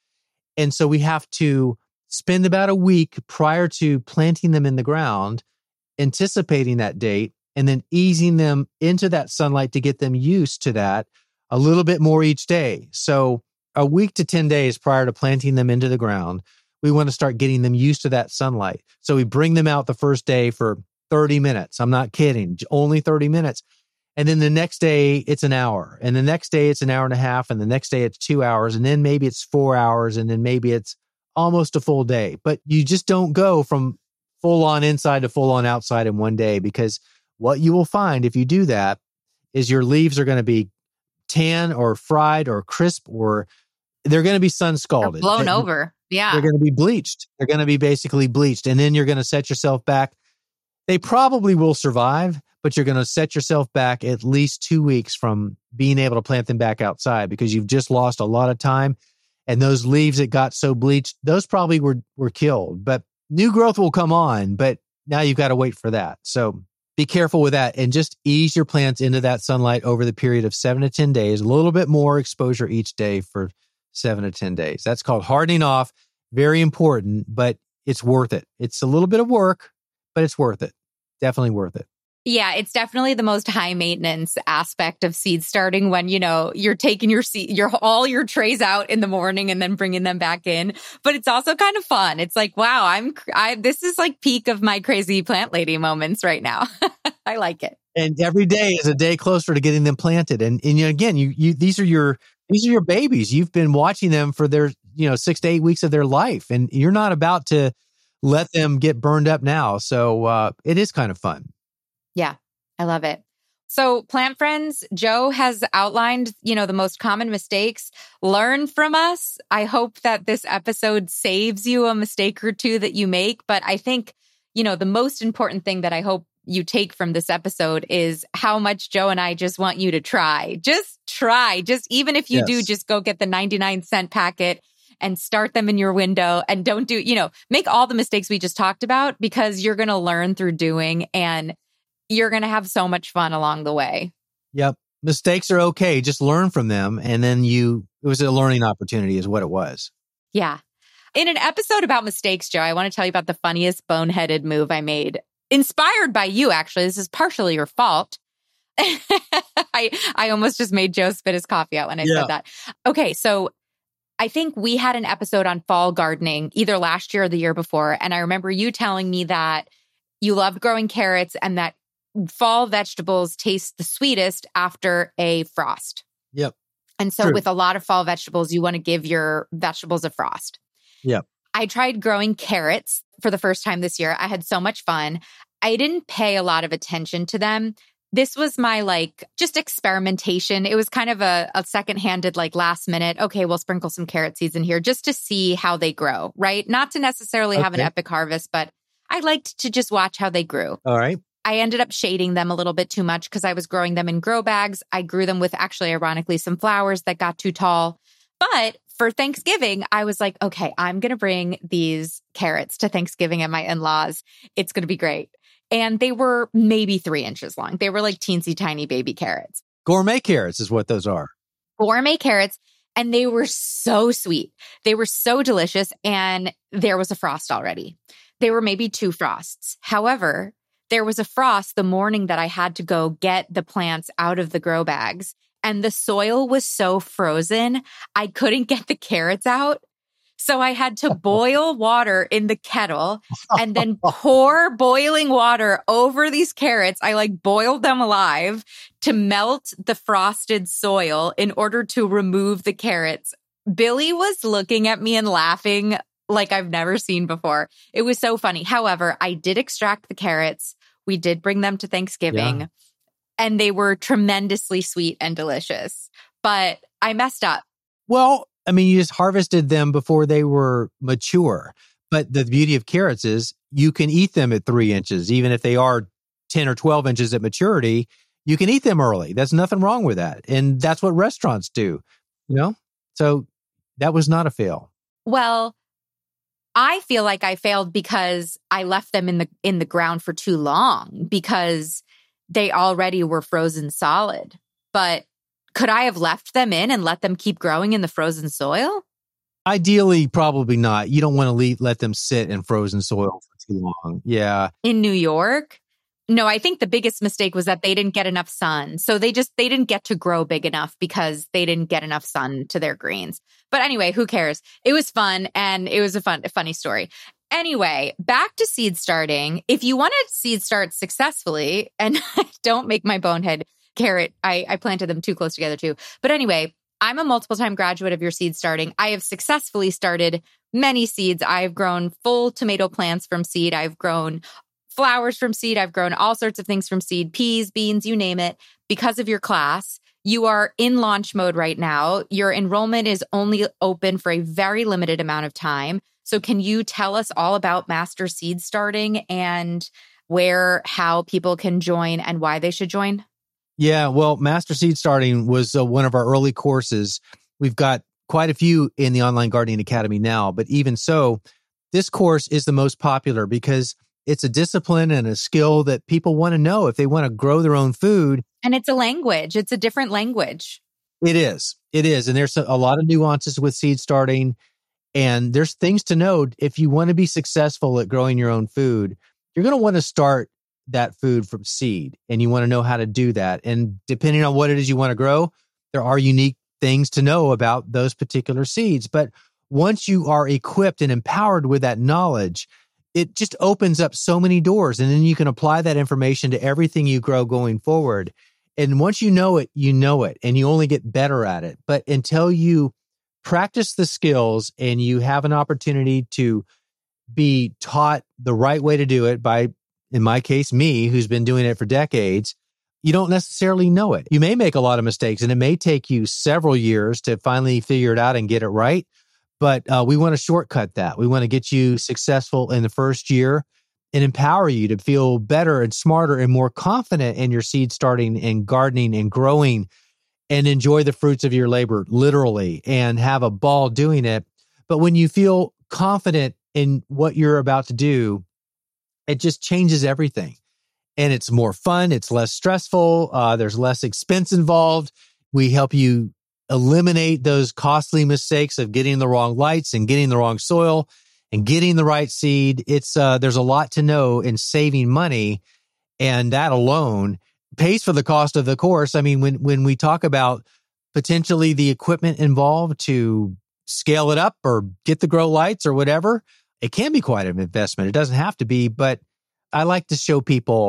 And so we have to spend about a week prior to planting them in the ground, anticipating that date, and then easing them into that sunlight to get them used to that a little bit more each day. So a week to ten days prior to planting them into the ground, we want to start getting them used to that sunlight. So we bring them out the first day for thirty minutes. I'm not kidding. Only thirty minutes. And then the next day it's an hour. And the next day it's an hour and a half. And the next day it's two hours. And then maybe it's four hours. And then maybe it's almost a full day. But you just don't go from full on inside to full on outside in one day, because what you will find if you do that is your leaves are going to be tan or fried or crisp, or they're going to be sun scalded. Or blown over. Yeah. They're going to be bleached. They're going to be basically bleached. And then you're going to set yourself back. They probably will survive, but you're going to set yourself back at least two weeks from being able to plant them back outside, because you've just lost a lot of time. And those leaves that got so bleached, those probably were, were killed. But new growth will come on, but now you've got to wait for that. So be careful with that and just ease your plants into that sunlight over the period of seven to ten days, a little bit more exposure each day for seven to ten days. That's called hardening off. Very important, but it's worth it. It's a little bit of work, but it's worth it. Definitely worth it. Yeah, it's definitely the most high maintenance aspect of seed starting, when, you know, you're taking your seed, your all your trays out in the morning and then bringing them back in. But it's also kind of fun. It's like, wow, I'm I this is like peak of my crazy plant lady moments right now. I like it. And every day is a day closer to getting them planted. And and you know, again, you you these are your these are your babies. You've been watching them for their, you know, six to eight weeks of their life, and you're not about to let them get burned up now. So uh, it is kind of fun. Yeah, I love it. So plant friends, Joe has outlined, you know, the most common mistakes. Learn from us. I hope that this episode saves you a mistake or two that you make. But I think, you know, the most important thing that I hope you take from this episode is how much Joe and I just want you to try. Just try. Just even if you Yes. do, just go get the ninety-nine cent packet and start them in your window, and don't do, you know, make all the mistakes we just talked about, because you're going to learn through doing, and you're going to have so much fun along the way. Yep. Mistakes are okay. Just learn from them. And then you, it was a learning opportunity is what it was. Yeah. In an episode about mistakes, Joe, I want to tell you about the funniest boneheaded move I made. Inspired by you, actually. This is partially your fault. I I almost just made Joe spit his coffee out when I Yeah. said that. Okay, so I think we had an episode on fall gardening either last year or the year before. And I remember you telling me that you loved growing carrots and that fall vegetables taste the sweetest after a frost. Yep. And so True. with a lot of fall vegetables, you want to give your vegetables a frost. Yeah. I tried growing carrots for the first time this year. I had so much fun. I didn't pay a lot of attention to them. This was my like just experimentation. It was kind of a, a second-handed, like last minute, okay, we'll sprinkle some carrot seeds in here just to see how they grow, right? Not to necessarily have an Okay. epic harvest, but I liked to just watch how they grew. All right. I ended up shading them a little bit too much because I was growing them in grow bags. I grew them with actually, ironically, some flowers that got too tall. But for Thanksgiving, I was like, okay, I'm going to bring these carrots to Thanksgiving at my in-laws. It's going to be great. And they were maybe three inches long. They were like teensy tiny baby carrots. Gourmet carrots is what those are. Gourmet carrots. And they were so sweet. They were so delicious. And there was a frost already. There were maybe two frosts. However, there was a frost the morning that I had to go get the plants out of the grow bags. And the soil was so frozen, I couldn't get the carrots out. So I had to boil water in the kettle and then pour boiling water over these carrots. I like boiled them alive to melt the frosted soil in order to remove the carrots. Billy was looking at me and laughing like I've never seen before. It was so funny. However, I did extract the carrots. We did bring them to Thanksgiving, Yeah. and they were tremendously sweet and delicious. But I messed up. Well, I mean, you just harvested them before they were mature. But the beauty of carrots is you can eat them at three inches, even if they are ten or twelve inches at maturity. You can eat them early. There's nothing wrong with that. And that's what restaurants do, you know? So that was not a fail. Well, I feel like I failed because I left them in the in the ground for too long because they already were frozen solid. But could I have left them in and let them keep growing in the frozen soil? Ideally, probably not. You don't want to leave, let them sit in frozen soil for too long. Yeah. In New York? No, I think the biggest mistake was that they didn't get enough sun. So they just, they didn't get to grow big enough because they didn't get enough sun to their greens. But anyway, who cares? It was fun and it was a fun, a funny story. Anyway, back to seed starting. If you want to seed start successfully, and don't make my bonehead carrot, I, I planted them too close together too. But anyway, I'm a multiple time graduate of your seed starting. I have successfully started many seeds. I've grown full tomato plants from seed. I've grown flowers from seed. I've grown all sorts of things from seed, peas, beans, you name it. Because of your class, you are in launch mode right now. Your enrollment is only open for a very limited amount of time. So can you tell us all about Master Seed Starting and where, how people can join and why they should join? Yeah. Well, Master Seed Starting was uh, one of our early courses. We've got quite a few in the Online Gardening Academy now, but even so, this course is the most popular because it's a discipline and a skill that people want to know if they want to grow their own food. And it's a language. It's a different language. It is. It is. And there's a, a lot of nuances with seed starting. And there's things to know. If you want to be successful at growing your own food, you're going to want to start that food from seed. And you want to know how to do that. And depending on what it is you want to grow, there are unique things to know about those particular seeds. But once you are equipped and empowered with that knowledge, it just opens up so many doors. And then you can apply that information to everything you grow going forward. And once you know it, you know it, and you only get better at it. But until you practice the skills and you have an opportunity to be taught the right way to do it by, in my case, me, who's been doing it for decades, you don't necessarily know it. You may make a lot of mistakes, and it may take you several years to finally figure it out and get it right. But uh, we want to shortcut that. We want to get you successful in the first year and empower you to feel better and smarter and more confident in your seed starting and gardening and growing and enjoy the fruits of your labor, literally, and have a ball doing it. But when you feel confident in what you're about to do, it just changes everything. And it's more fun. It's less stressful. Uh, there's less expense involved. We help you eliminate those costly mistakes of getting the wrong lights and getting the wrong soil and getting the right seed. It's uh, there's a lot to know in saving money, and that alone pays for the cost of the course. I mean, when when we talk about potentially the equipment involved to scale it up or get the grow lights or whatever, it can be quite an investment. It doesn't have to be, but I like to show people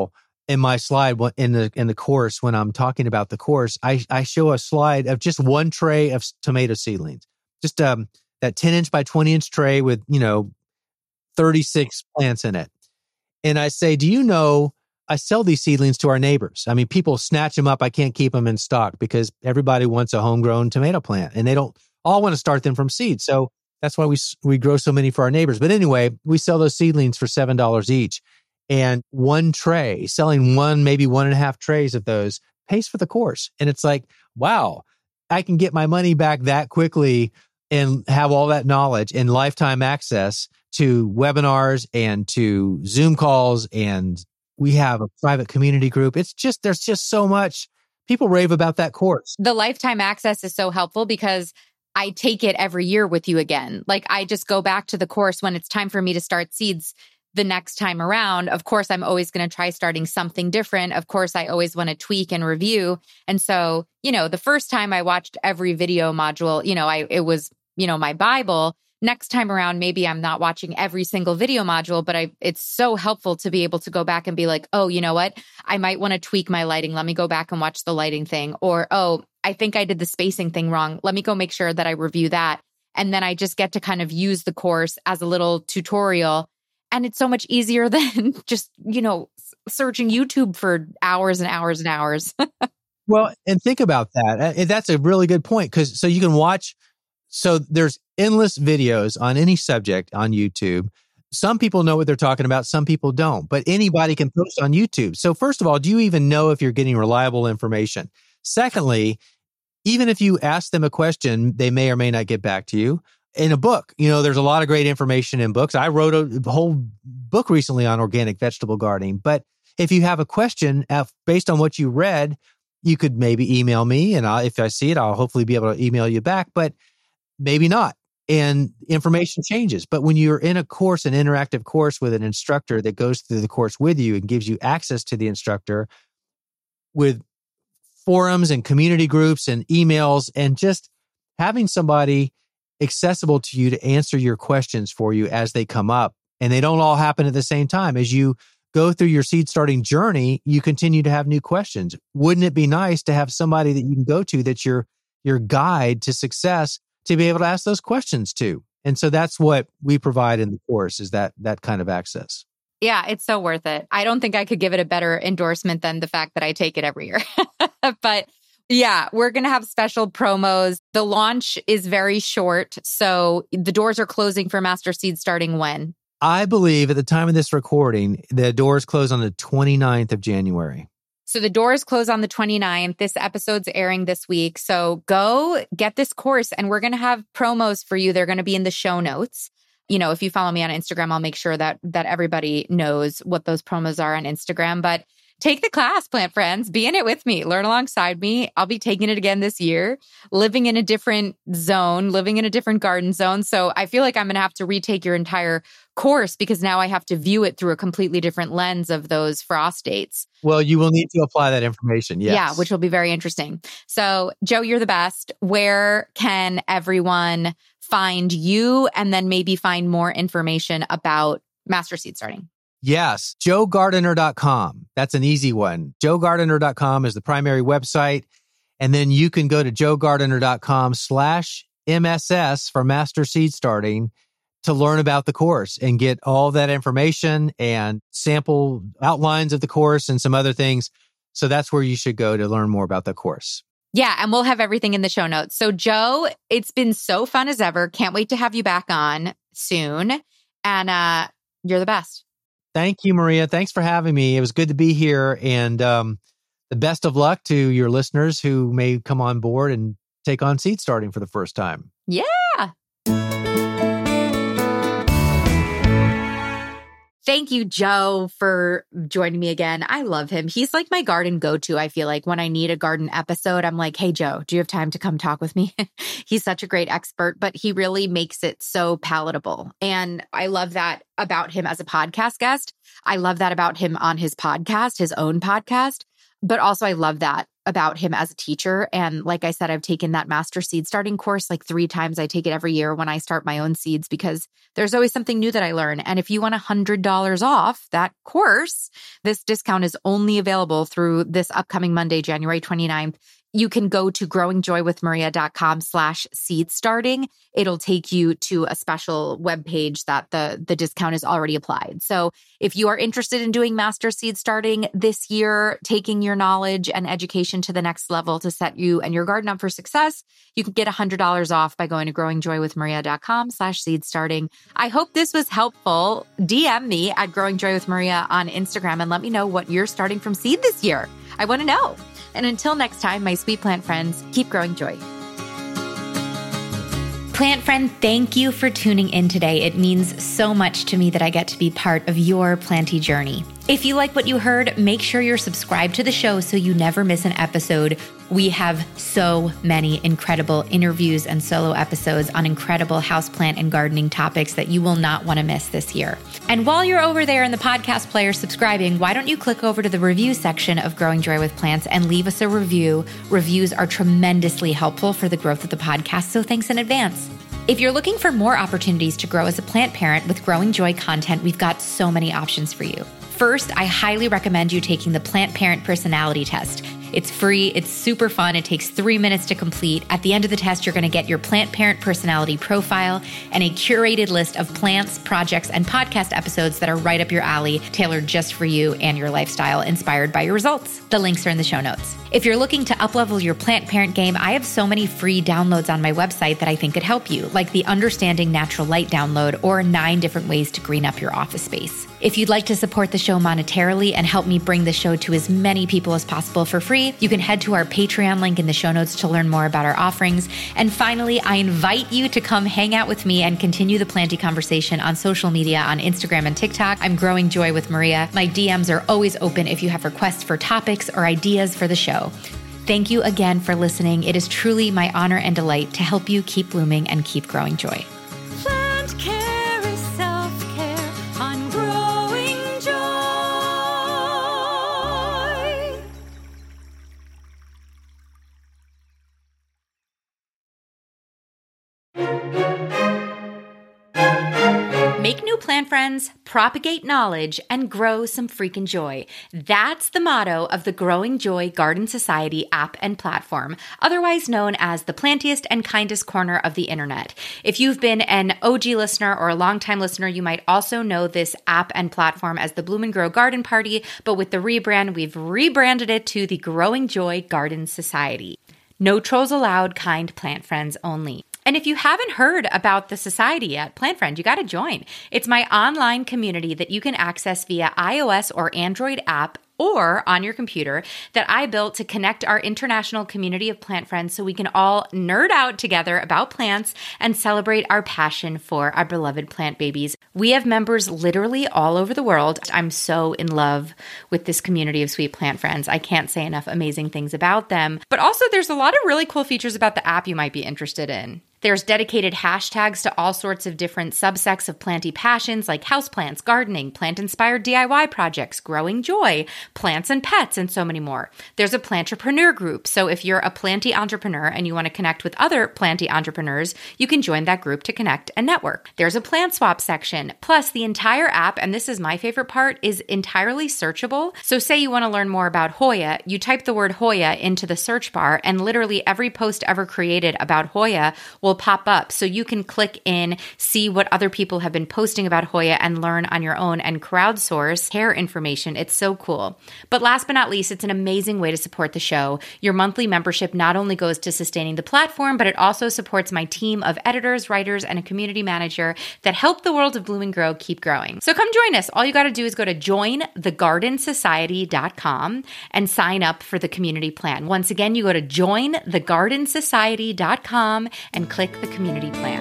in my slide in the in the course, when I'm talking about the course, I, I show a slide of just one tray of tomato seedlings, just um that ten inch by twenty inch tray with, you know, thirty-six plants in it. And I say, do you know, I sell these seedlings to our neighbors. I mean, people snatch them up. I can't keep them in stock because everybody wants a homegrown tomato plant and they don't all want to start them from seed. So that's why we we grow so many for our neighbors. But anyway, we sell those seedlings for seven dollars each. And one tray, selling one, maybe one and a half trays of those pays for the course. And it's like, wow, I can get my money back that quickly and have all that knowledge and lifetime access to webinars and to Zoom calls. And we have a private community group. It's just, there's just so much. People rave about that course. The lifetime access is so helpful because I take it every year with you again. Like I just go back to the course when it's time for me to start seeds the next time around. Of course, I'm always going to try starting something different. Of course, I always want to tweak and review. And so, you know, the first time I watched every video module, you know, I it was, you know, my Bible. Next time around, maybe I'm not watching every single video module, but I it's so helpful to be able to go back and be like, oh, you know what? I might want to tweak my lighting. Let me go back and watch the lighting thing. Or, oh, I think I did the spacing thing wrong. Let me go make sure that I review that. And then I just get to kind of use the course as a little tutorial. And it's so much easier than just, you know, searching YouTube for hours and hours and hours. Well, and think about that. That's a really good point because so you can watch. So there's endless videos on any subject on YouTube. Some people know what they're talking about. Some people don't, but anybody can post on YouTube. So first of all, do you even know if you're getting reliable information? Secondly, even if you ask them a question, they may or may not get back to you. In a book, you know, there's a lot of great information in books. I wrote a whole book recently on organic vegetable gardening. But if you have a question based on what you read, you could maybe email me. And I, if I see it, I'll hopefully be able to email you back, but maybe not. And information changes. But when you're in a course, an interactive course with an instructor that goes through the course with you and gives you access to the instructor with forums and community groups and emails and just having somebody accessible to you to answer your questions for you as they come up. And they don't all happen at the same time. As you go through your seed starting journey, you continue to have new questions. Wouldn't it be nice to have somebody that you can go to that's your, your guide to success to be able to ask those questions to? And so that's what we provide in the course is that, that kind of access. Yeah, it's so worth it. I don't think I could give it a better endorsement than the fact that I take it every year. But yeah, we're going to have special promos. The launch is very short. So the doors are closing for Master Seed starting when? I believe at the time of this recording, the doors close on the twenty-ninth of January. So the doors close on the twenty-ninth. This episode's airing this week. So go get this course and we're going to have promos for you. They're going to be in the show notes. You know, if you follow me on Instagram, I'll make sure that that everybody knows what those promos are on Instagram. But take the class, plant friends. Be in it with me. Learn alongside me. I'll be taking it again this year, living in a different zone, living in a different garden zone. So I feel like I'm going to have to retake your entire course because now I have to view it through a completely different lens of those frost dates. Well, you will need to apply that information. Yes. Yeah, which will be very interesting. So Joe, you're the best. Where can everyone find you and then maybe find more information about Master Seed Starting? Yes, joe gardener dot com. That's an easy one. joe gardener dot com is the primary website. And then you can go to joe gardener dot com slash M S S for Master Seed Starting to learn about the course and get all that information and sample outlines of the course and some other things. So that's where you should go to learn more about the course. Yeah, and we'll have everything in the show notes. So Joe, it's been so fun as ever. Can't wait to have you back on soon. And uh, you're the best. Thank you, Maria. Thanks for having me. It was good to be here. And um, the best of luck to your listeners who may come on board and take on seed starting for the first time. Yeah. Thank you, Joe, for joining me again. I love him. He's like my garden go-to. I feel like when I need a garden episode, I'm like, hey, Joe, do you have time to come talk with me? He's such a great expert, but he really makes it so palatable. And I love that about him as a podcast guest. I love that about him on his podcast, his own podcast. But also I love that about him as a teacher. And like I said, I've taken that master seed starting course like three times. I take it every year when I start my own seeds because there's always something new that I learn. And if you want one hundred dollars off that course, this discount is only available through this upcoming Monday, January twenty-ninth. You can go to growingjoywithmaria.com slash seed starting. It'll take you to a special webpage that the, the discount is already applied. So if you are interested in doing master seed starting this year, taking your knowledge and education to the next level to set you and your garden up for success, you can get one hundred dollars off by going to growingjoywithmaria.com slash seed starting. I hope this was helpful. D M me at growingjoywithmaria on Instagram and let me know what you're starting from seed this year. I want to know. And until next time, my sweet plant friends, keep growing joy. Plant friend, thank you for tuning in today. It means so much to me that I get to be part of your planty journey. If you like what you heard, make sure you're subscribed to the show so you never miss an episode. We have so many incredible interviews and solo episodes on incredible houseplant and gardening topics that you will not want to miss this year. And while you're over there in the podcast player subscribing, why don't you click over to the review section of Growing Joy with Plants and leave us a review. Reviews are tremendously helpful for the growth of the podcast, so thanks in advance. If you're looking for more opportunities to grow as a plant parent with Growing Joy content, we've got so many options for you. First, I highly recommend you taking the Plant Parent Personality Test. It's free, it's super fun, it takes three minutes to complete. At the end of the test, you're gonna get your plant parent personality profile and a curated list of plants, projects, and podcast episodes that are right up your alley, tailored just for you and your lifestyle, inspired by your results. The links are in the show notes. If you're looking to uplevel your plant parent game, I have so many free downloads on my website that I think could help you, like the Understanding Natural Light download or nine different ways to green up your office space. If you'd like to support the show monetarily and help me bring the show to as many people as possible for free, you can head to our Patreon link in the show notes to learn more about our offerings. And finally, I invite you to come hang out with me and continue the planty conversation on social media on Instagram and TikTok. I'm Growing Joy with Maria. My D Ms are always open if you have requests for topics or ideas for the show. Thank you again for listening. It is truly my honor and delight to help you keep blooming and keep growing joy. Plant care is self-care on Growing Joy. Make new plant friends, propagate knowledge, and grow some freaking joy. That's the motto of the Growing Joy Garden Society app and platform, otherwise known as the plantiest and kindest corner of the internet. If you've been an O G listener or a longtime listener, you might also know this app and platform as the Bloom and Grow Garden Party, but with the rebrand, we've rebranded it to the Growing Joy Garden Society. No trolls allowed, kind plant friends only. And if you haven't heard about the society yet, Plant Friend, you got to join. It's my online community that you can access via iOS or Android app or on your computer that I built to connect our international community of plant friends so we can all nerd out together about plants and celebrate our passion for our beloved plant babies. We have members literally all over the world. I'm so in love with this community of sweet plant friends. I can't say enough amazing things about them. But also there's a lot of really cool features about the app you might be interested in. There's dedicated hashtags to all sorts of different subsects of planty passions like houseplants, gardening, plant-inspired D I Y projects, growing joy, plants and pets, and so many more. There's a plantrepreneur group, so if you're a planty entrepreneur and you want to connect with other planty entrepreneurs, you can join that group to connect and network. There's a plant swap section. Plus, the entire app, and this is my favorite part, is entirely searchable. So say you want to learn more about Hoya, you type the word Hoya into the search bar, and literally every post ever created about Hoya will pop up. So you can click in, see what other people have been posting about Hoya, and learn on your own and crowdsource hair information. It's so cool. But last but not least, it's an amazing way to support the show. Your monthly membership not only goes to sustaining the platform, but it also supports my team of editors, writers, and a community manager that help the world of Bloom and Grow keep growing. So come join us. All you got to do is go to join the garden society dot com and sign up for the community plan. Once again, you go to join the garden society dot com and click the community plan.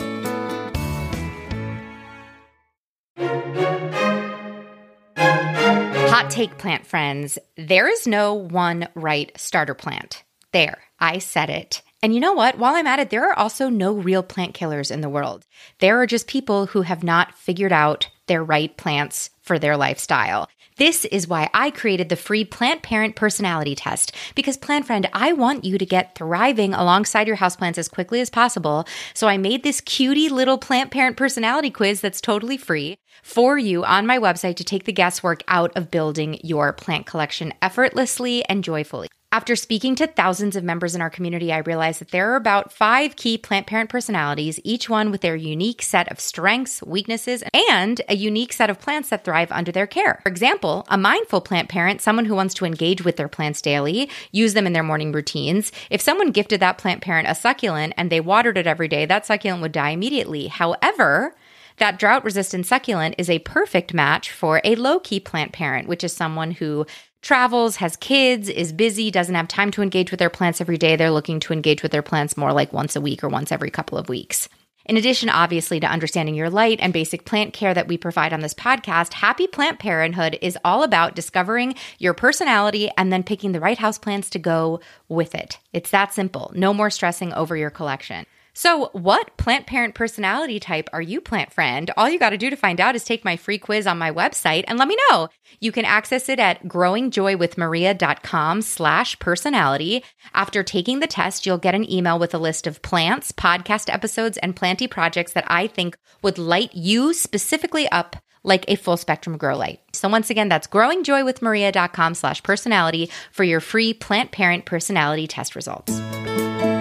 Hot take, plant friends. There is no one right starter plant. There, I said it. And you know what? While I'm at it, there are also no real plant killers in the world. There are just people who have not figured out their right plants for their lifestyle. This is why I created the free Plant Parent Personality Test, because Plant Friend, I want you to get thriving alongside your houseplants as quickly as possible. So I made this cutie little Plant Parent Personality Quiz that's totally free for you on my website to take the guesswork out of building your plant collection effortlessly and joyfully. After speaking to thousands of members in our community, I realized that there are about five key plant parent personalities, each one with their unique set of strengths, weaknesses, and a unique set of plants that thrive under their care. For example, a mindful plant parent, someone who wants to engage with their plants daily, use them in their morning routines. If someone gifted that plant parent a succulent and they watered it every day, that succulent would die immediately. However, that drought-resistant succulent is a perfect match for a low-key plant parent, which is someone who travels, has kids, is busy, doesn't have time to engage with their plants every day. They're looking to engage with their plants more like once a week or once every couple of weeks. In addition, obviously, to understanding your light and basic plant care that we provide on this podcast, Happy Plant Parenthood is all about discovering your personality and then picking the right houseplants to go with it. It's that simple. No more stressing over your collection. So what plant parent personality type are you, Plant Friend? All you got to do to find out is take my free quiz on my website and let me know. You can access it at growingjoywithmaria.com slash personality. After taking the test, you'll get an email with a list of plants, podcast episodes, and planty projects that I think would light you specifically up like a full spectrum grow light. So once again, that's growingjoywithmaria.com slash personality for your free plant parent personality test results.